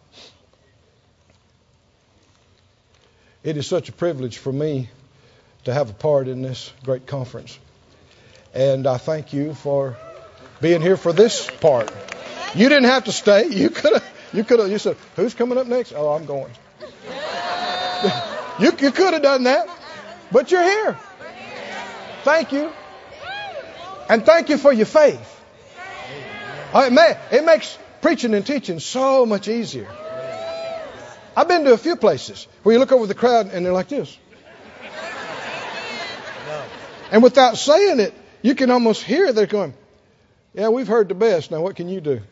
It is such a privilege for me to have a part in this great conference. And I thank you for being here for this part. You didn't have to stay. You could have. You said, "Who's coming up next?" "Oh, I'm going." You could have done that, but you're here. Thank you, and thank you for your faith. It makes preaching and teaching so much easier. I've been to a few places where you look over the crowd and they're like this, and without saying it, you can almost hear they're going, "Yeah, we've heard the best. Now what can you do?"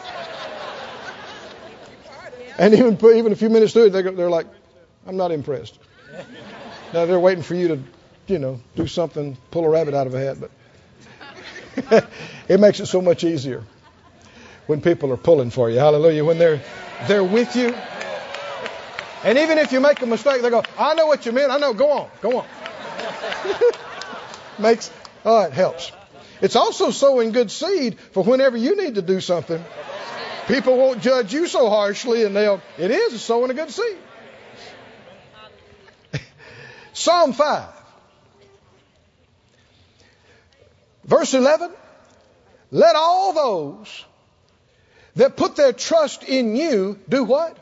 And even a few minutes through it, they're like, "I'm not impressed." Now they're waiting for you to, do something, pull a rabbit out of a hat. But it makes it so much easier when people are pulling for you. Hallelujah. When they're with you. And even if you make a mistake, they go, "I know what you meant. I know. Go on." It helps. It's also sowing good seed for whenever you need to do something. People won't judge you so harshly, and it's sowing a good seed. Psalm 5, verse 11. Let all those that put their trust in you do what?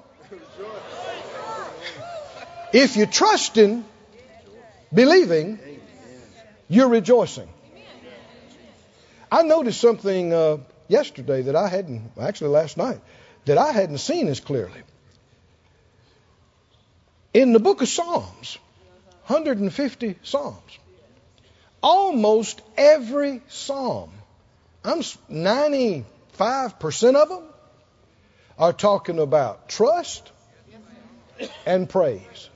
If you're trusting, believing, you're rejoicing. I noticed something yesterday that last night, that I hadn't seen as clearly. In the book of Psalms, 150 Psalms, almost every Psalm, 95% of them are talking about trust and praise.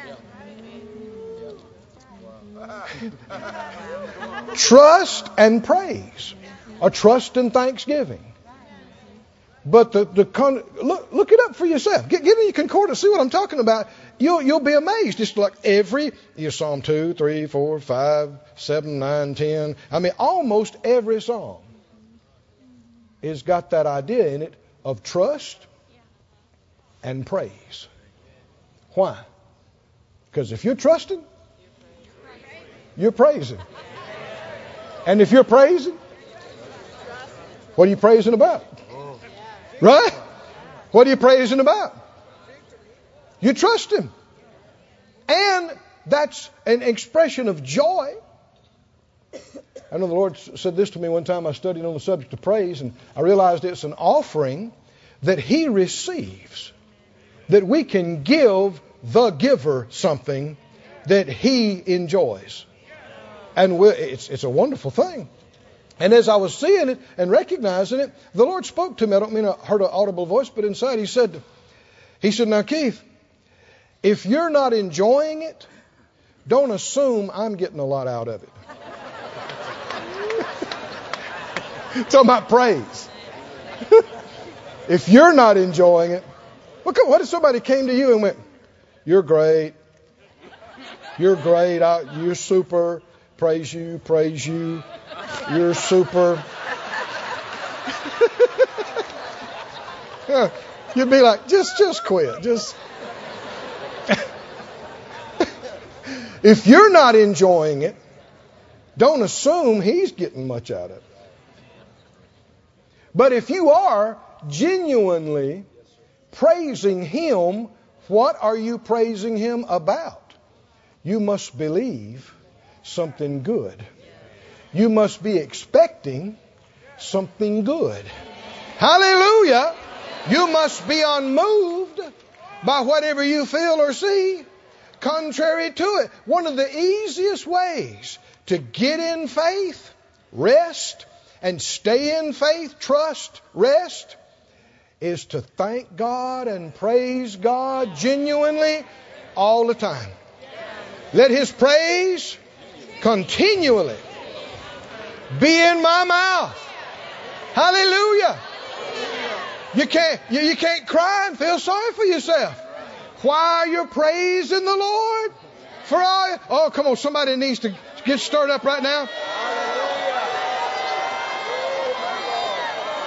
Trust and praise, or trust and thanksgiving. But look it up for yourself. Get in your concordance, see what I'm talking about. You'll be amazed. Just like Psalm 2, 3, 4, 5, 7, 9, 10. Almost every Psalm has got that idea in it of trust and praise. Why? Because if you're trusting, you're praising. And if you're praising, what are you praising about? Right? What are you praising about? You trust Him. And that's an expression of joy. I know the Lord said this to me one time. I studied on the subject of praise, and I realized it's an offering that He receives, that we can give the giver something that He enjoys. And it's a wonderful thing. And as I was seeing it and recognizing it, the Lord spoke to me. I don't mean I heard an audible voice, but inside He said, "Now, Keith, if you're not enjoying it, don't assume I'm getting a lot out of it." Talking about praise. If you're not enjoying it, what if somebody came to you and went, "You're great. You're great. You're super. Praise you. You're super." You'd be like, just quit. If you're not enjoying it, don't assume He's getting much out of it. But if you are genuinely praising Him, what are you praising Him about? You must believe something good. You must be expecting something good. Hallelujah! You must be unmoved by whatever you feel or see contrary to it. One of the easiest ways to get in faith, rest, and stay in faith, trust, rest, is to thank God and praise God genuinely all the time. Let His praise continually be in my mouth. Hallelujah. You can't cry and feel sorry for yourself. Why you're praising the Lord? For all. Oh, come on, somebody needs to get stirred up right now.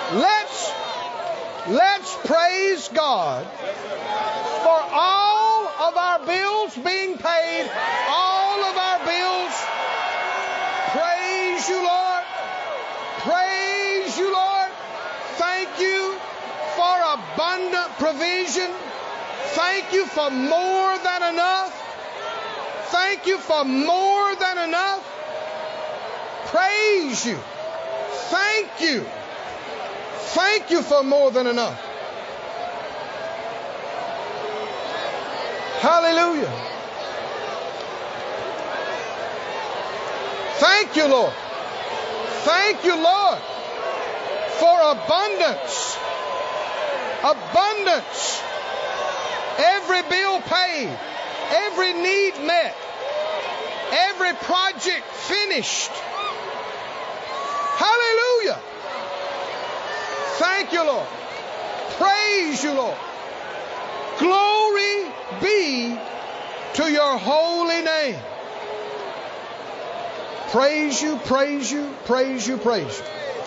Let's praise God for all of our bills being paid, all of our bills. Praise you, Lord. Praise you, Lord. Thank you for abundant provision. Thank you for more than enough. Thank you for more than enough. Praise you. Thank you. Thank you for more than enough. Hallelujah. Thank you, Lord. Thank you, Lord, for abundance. Abundance. Every bill paid, every need met, every project finished. Hallelujah. Thank you, Lord. Praise you, Lord. Glory be to your holy name. Praise you, praise you, praise you, praise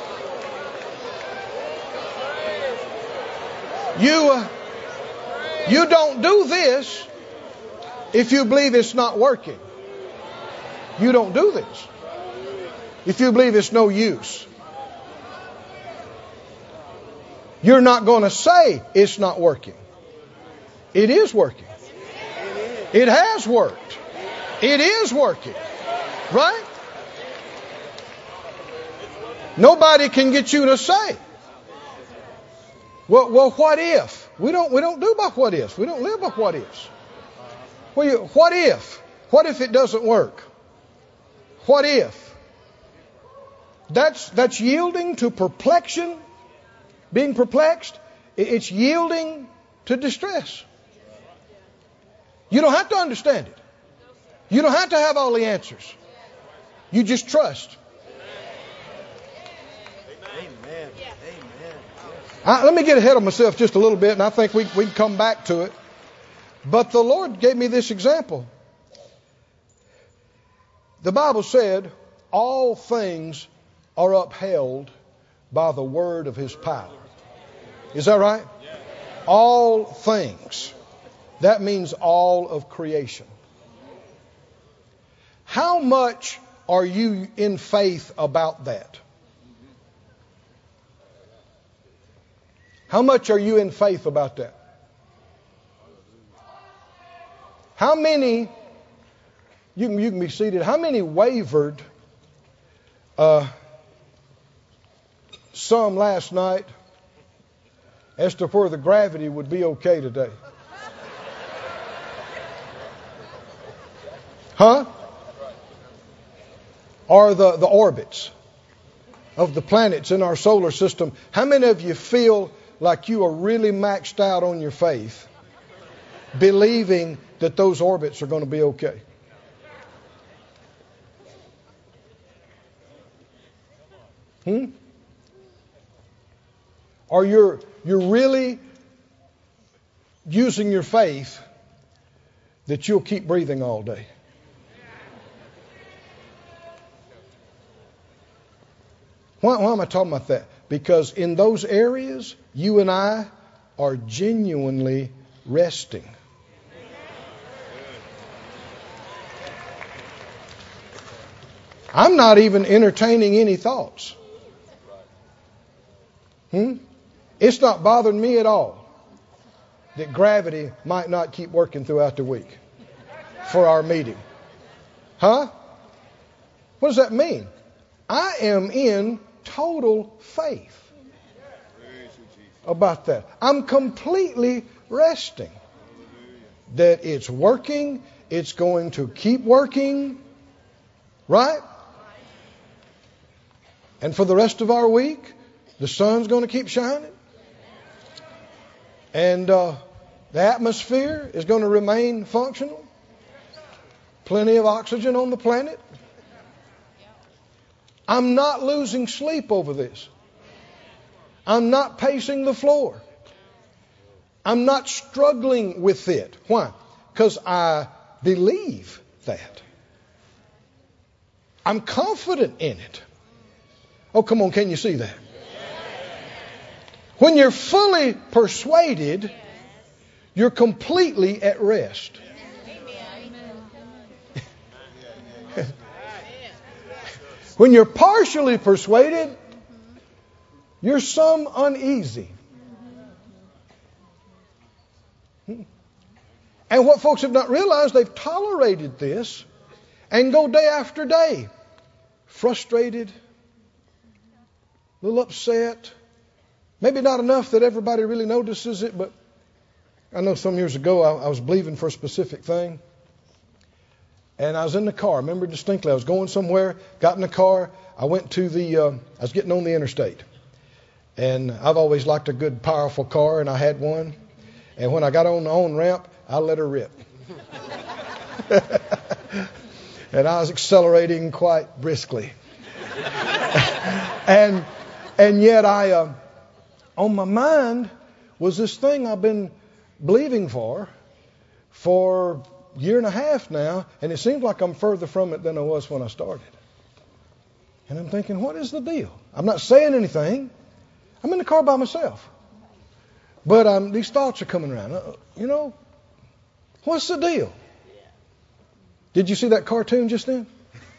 you. You don't do this if you believe it's not working. You don't do this if you believe it's no use. You're not going to say it's not working. It is working. It has worked. It is working. Right? Nobody can get you to say, well, what if? We don't do by what ifs. We don't live by what ifs. Well, what if? What if it doesn't work? What if? That's yielding to perplexion, being perplexed. It's yielding to distress. You don't have to understand it. You don't have to have all the answers. You just trust. Amen. Let me get ahead of myself just a little bit, and I think we can come back to it. But the Lord gave me this example. The Bible said, all things are upheld by the word of His power. Is that right? All things. That means all of creation. How much are you in faith about that? How much are you in faith about that? How many, you can be seated, how many wavered some last night as to where the gravity would be okay today? Huh? Or the orbits of the planets in our solar system. How many of you feel like you are really maxed out on your faith, believing that those orbits are going to be okay? Or you're really using your faith that you'll keep breathing all day? Why am I talking about that? Because in those areas, you and I are genuinely resting. I'm not even entertaining any thoughts. It's not bothering me at all that gravity might not keep working throughout the week for our meeting. Huh? What does that mean? I am in total faith about that. I'm completely resting that it's working. It's going to keep working. Right? And for the rest of our week, the sun's going to keep shining. And the atmosphere is going to remain functional. Plenty of oxygen on the planet. I'm not losing sleep over this. I'm not pacing the floor. I'm not struggling with it. Why? Because I believe that. I'm confident in it. Oh, come on, can you see that? When you're fully persuaded, you're completely at rest. When you're partially persuaded, you're some uneasy. And what folks have not realized, they've tolerated this and go day after day, frustrated, a little upset. Maybe not enough that everybody really notices it, but I know some years ago I was believing for a specific thing. And I was in the car. I remember distinctly. I was going somewhere, got in the car. I went to I was getting on the interstate. And I've always liked a good, powerful car, and I had one. And when I got on the on-ramp, I let her rip. And I was accelerating quite briskly. And yet on my mind was this thing I've been believing for a year and a half now, and it seems like I'm further from it than I was when I started. And I'm thinking, what is the deal? I'm not saying anything. I'm in the car by myself. But these thoughts are coming around. What's the deal? Did you see that cartoon just then?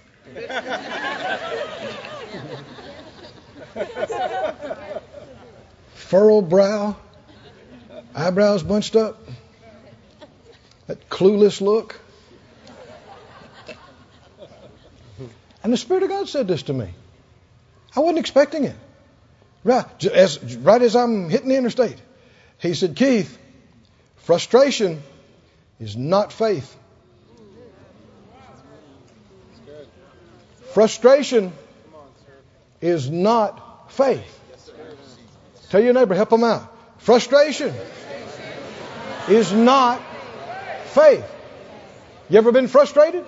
Furrowed brow, eyebrows bunched up, that clueless look. And the Spirit of God said this to me. I wasn't expecting it. Right as I'm hitting the interstate, He said, Keith, frustration is not faith. Frustration is not faith. Tell your neighbor, help them out. Frustration is not faith. You ever been frustrated?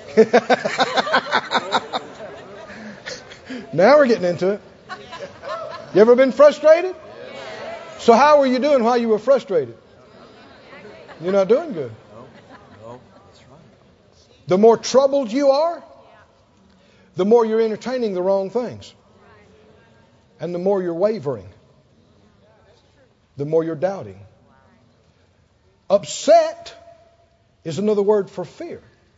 Now we're getting into it. You ever been frustrated? So how were you doing while you were frustrated? You're not doing good. The more troubled you are, the more you're entertaining the wrong things. And the more you're wavering. The more you're doubting. Upset is another word for fear.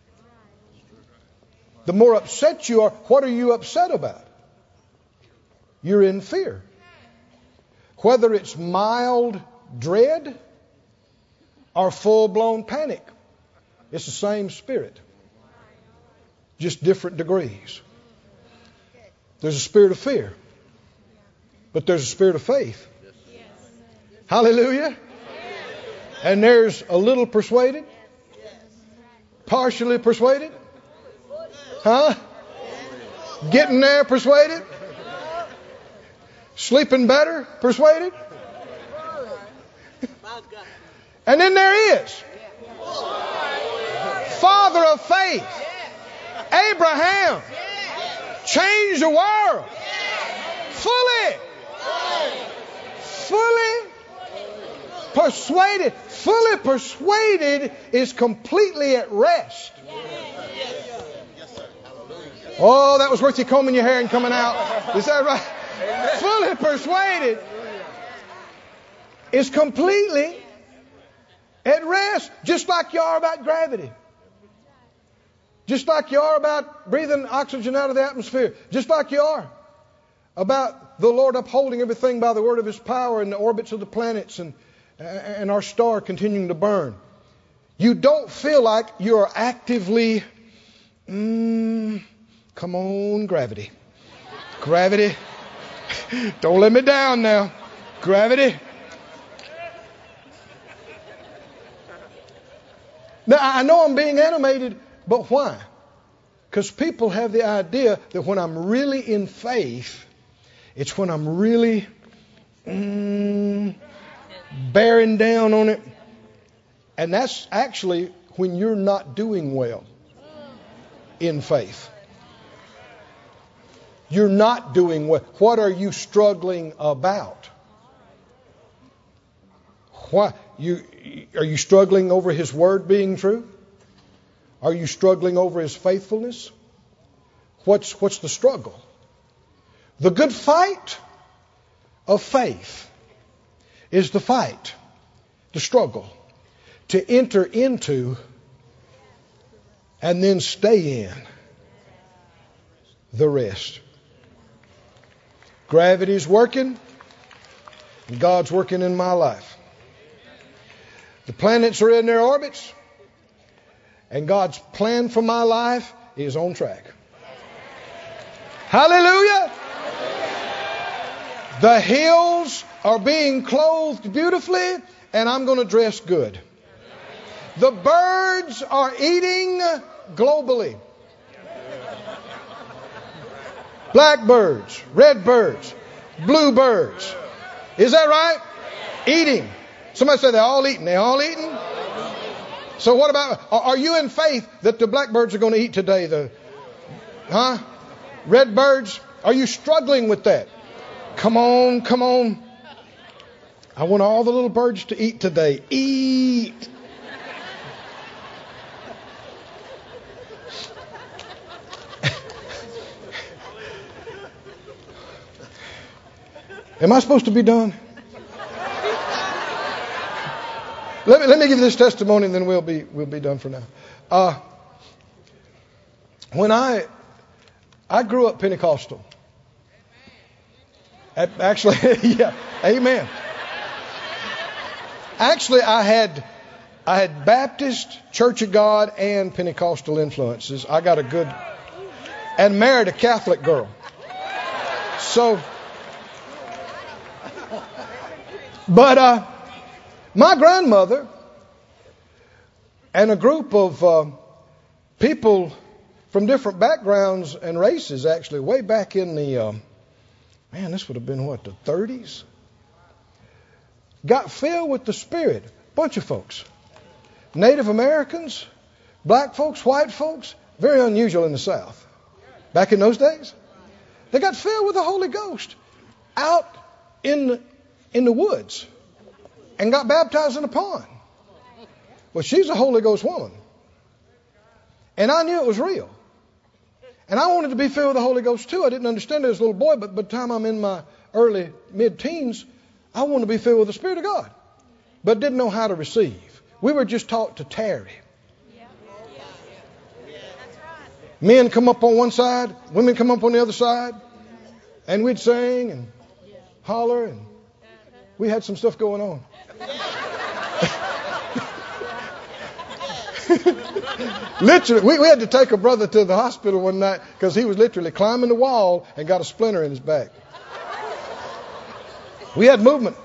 The more upset you are, what are you upset about? You're in fear. Whether it's mild dread or full-blown panic, it's the same spirit, just different degrees. There's a spirit of fear, but there's a spirit of faith. Hallelujah. And there's a little persuaded, partially persuaded, getting there persuaded, sleeping better persuaded. And then there is father of faith, Abraham, changed the world fully persuaded. Fully persuaded is completely at rest. Oh, that was worth you combing your hair and coming out. Is that right? Fully persuaded is completely at rest, just like you are about gravity. Just like you are about breathing oxygen out of the atmosphere. Just like you are about the Lord upholding everything by the word of His power and the orbits of the planets and our star continuing to burn. You don't feel like you're actively, come on, gravity. Gravity. Don't let me down now. Gravity. Now, I know I'm being animated, but why? Because people have the idea that when I'm really in faith, it's when I'm really bearing down on it. And that's actually when you're not doing well in faith. You're not doing well. What are you struggling about? Why? Are you struggling over His word being true? Are you struggling over His faithfulness? What's the struggle? The good fight of faith. is the fight, the struggle, to enter into and then stay in the rest. Gravity's working, and God's working in my life. The planets are in their orbits, and God's plan for my life is on track. Hallelujah! The hills are being clothed beautifully, and I'm going to dress good. The birds are eating globally. Blackbirds, redbirds, bluebirds. Is that right? Eating. Somebody said they're all eating. They're all eating? So what about, are you in faith that the blackbirds are going to eat today? Redbirds? Are you struggling with that? Come on, come on. I want all the little birds to eat today. Eat. Am I supposed to be done? Let me give you this testimony, and then we'll be done for now. When I grew up Pentecostal. Actually, yeah, amen. Actually, I had Baptist, Church of God, and Pentecostal influences. I got a good, and married a Catholic girl. So, but my grandmother and a group of people from different backgrounds and races, actually, way back in the, this would have been what, the 30s? Got filled with the Spirit. Bunch of folks. Native Americans, black folks, white folks. Very unusual in the South. Back in those days. They got filled with the Holy Ghost out in the woods and got baptized in a pond. Well, she's a Holy Ghost woman. And I knew it was real. And I wanted to be filled with the Holy Ghost too. I didn't understand it as a little boy, but by the time I'm in my early mid-teens, I wanted to be filled with the Spirit of God. But didn't know how to receive. We were just taught to tarry. Men come up on one side, women come up on the other side, and we'd sing and holler, and we had some stuff going on. Literally, we had to take a brother to the hospital one night because he was literally climbing the wall and got a splinter in his back. We had movement.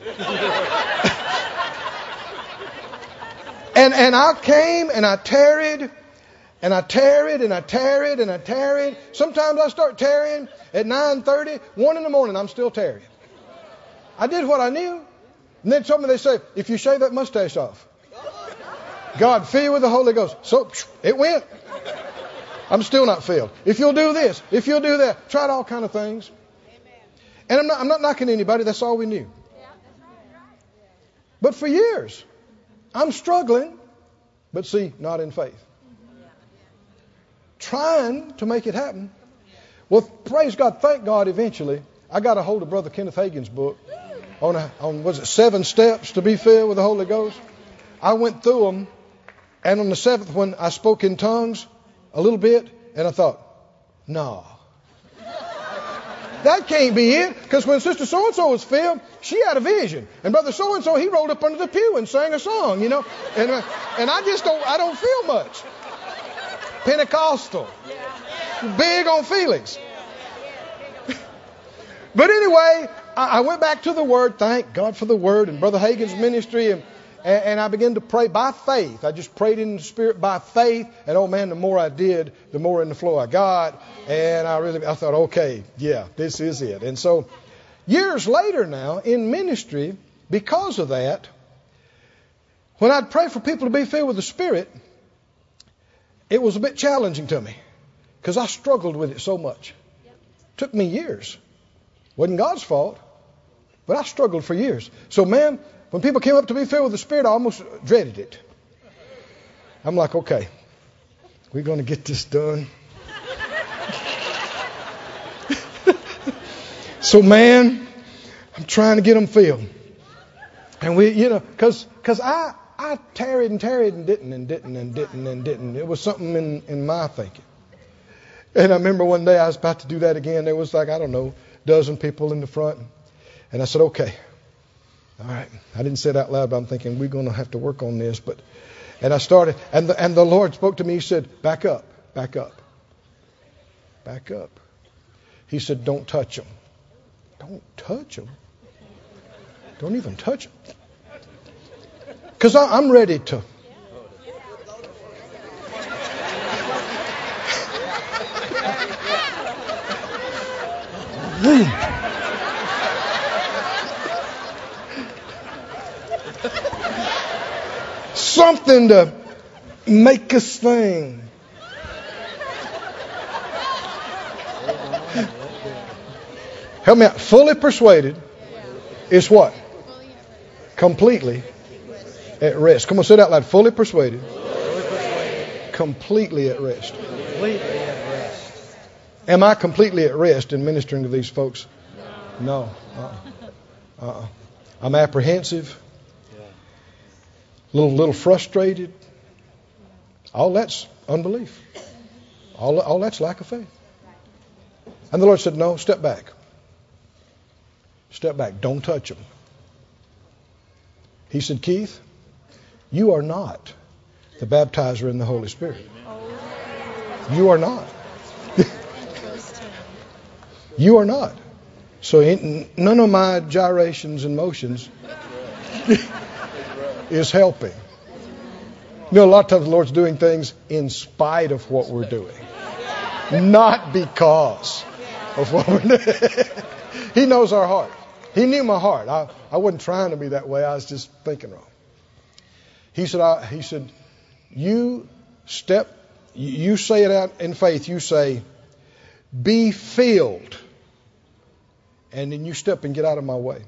And I came and I tarried and I tarried and I tarried and I tarried. Sometimes I start tarrying at 9:30, 1 in the morning, I'm still tarrying. I did what I knew. And then told me, they say, if you shave that mustache off, God, fill you with the Holy Ghost. So it went. I'm still not filled. If you'll do this, if you'll do that, tried all kind of things. And I'm not knocking anybody. That's all we knew. But for years, I'm struggling, but see, not in faith. Trying to make it happen. Well, praise God, thank God, eventually, I got a hold of Brother Kenneth Hagin's book on was it 7 steps to be filled with the Holy Ghost? I went through them, and on the 7th one, I spoke in tongues a little bit, and I thought, no. That can't be it, because when Sister So-and-so was filled, she had a vision. And Brother So-and-so, he rolled up under the pew and sang a song, And I don't feel much. Pentecostal. Big on feelings. But anyway, I went back to the Word. Thank God for the Word and Brother Hagin's ministry. And I began to pray by faith. I just prayed in the Spirit by faith. And oh man, the more I did, the more in the flow I got. And I thought, okay, yeah, this is it. And so years later now in ministry, because of that, when I'd pray for people to be filled with the Spirit, it was a bit challenging to me because I struggled with it so much. It took me years. Wasn't God's fault, but I struggled for years. So man, when people came up to be filled with the Spirit, I almost dreaded it. I'm like, okay, we're going to get this done. So man, I'm trying to get them filled. And we, because I tarried and didn't. It was something in my thinking. And I remember one day I was about to do that again. There was like, I don't know, a dozen people in the front. And I said, okay, all right. I didn't say it out loud, but I'm thinking we're going to have to work on this. And I started, and the Lord spoke to me. He said, back up. He said, don't touch them. Don't touch them. Don't even touch them. Because I'm ready to. Something to make us think. Help me out. Fully persuaded is what? Completely at rest. Come on, say it out loud. Fully persuaded. Completely at rest. Am I completely at rest in ministering to these folks? No. I'm apprehensive. Little frustrated. All that's unbelief. All that's lack of faith. And the Lord said, no, step back. Step back. Don't touch them. He said, Keith, you are not the baptizer in the Holy Spirit. You are not. You are not. So none of my gyrations and motions is helping. A lot of times the Lord's doing things in spite of what we're doing. Not because of what we're doing. He knows our heart. He knew my heart. I wasn't trying to be that way. I was just thinking wrong. He said, you say it out in faith. You say, be filled. And then you step and get out of my way.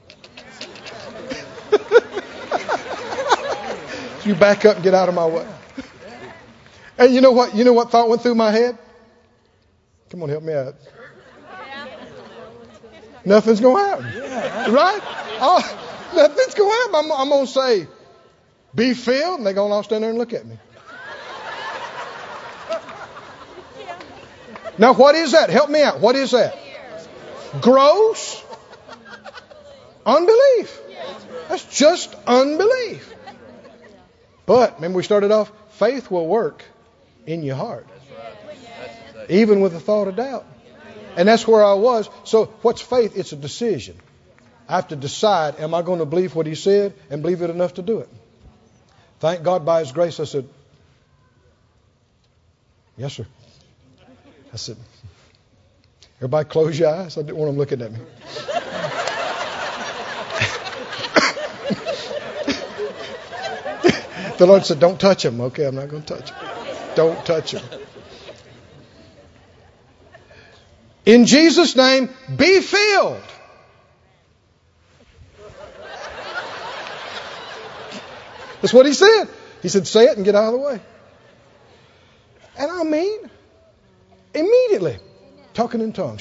You back up and get out of my way. And you know what thought went through my head? Come on, help me out. Nothing's going to happen. Right? Nothing's going to happen. I'm going to say, be filled. And they're going to all stand there and look at me. Now, what is that? Help me out. What is that? Gross unbelief. That's just unbelief. But, remember we started off, faith will work in your heart. Even with the thought of doubt. And that's where I was. So, what's faith? It's a decision. I have to decide, am I going to believe what he said and believe it enough to do it? Thank God by his grace, I said, yes, sir. I said, everybody close your eyes. I didn't want them looking at me. The Lord said, don't touch him. Okay, I'm not going to touch him. Don't touch him. In Jesus' name, be filled. That's what he said. He said, say it and get out of the way. And I mean, immediately, talking in tongues.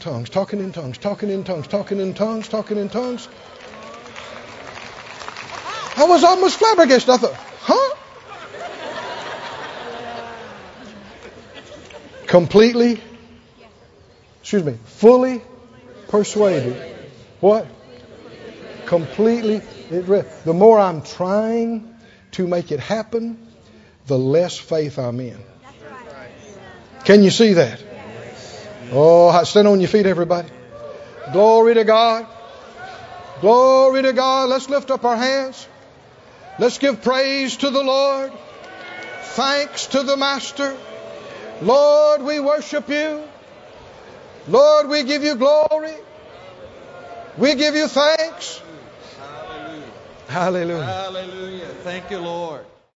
I was almost flabbergasted. I thought, fully persuaded. What? Completely. The more I'm trying to make it happen, the less faith I'm in. Can you see that? Oh, stand on your feet, everybody. Glory to God. Glory to God. Let's lift up our hands. Let's give praise to the Lord. Thanks to the Master. Lord, we worship you. Lord, we give you glory. We give you thanks. Hallelujah. Hallelujah. Thank you, Lord.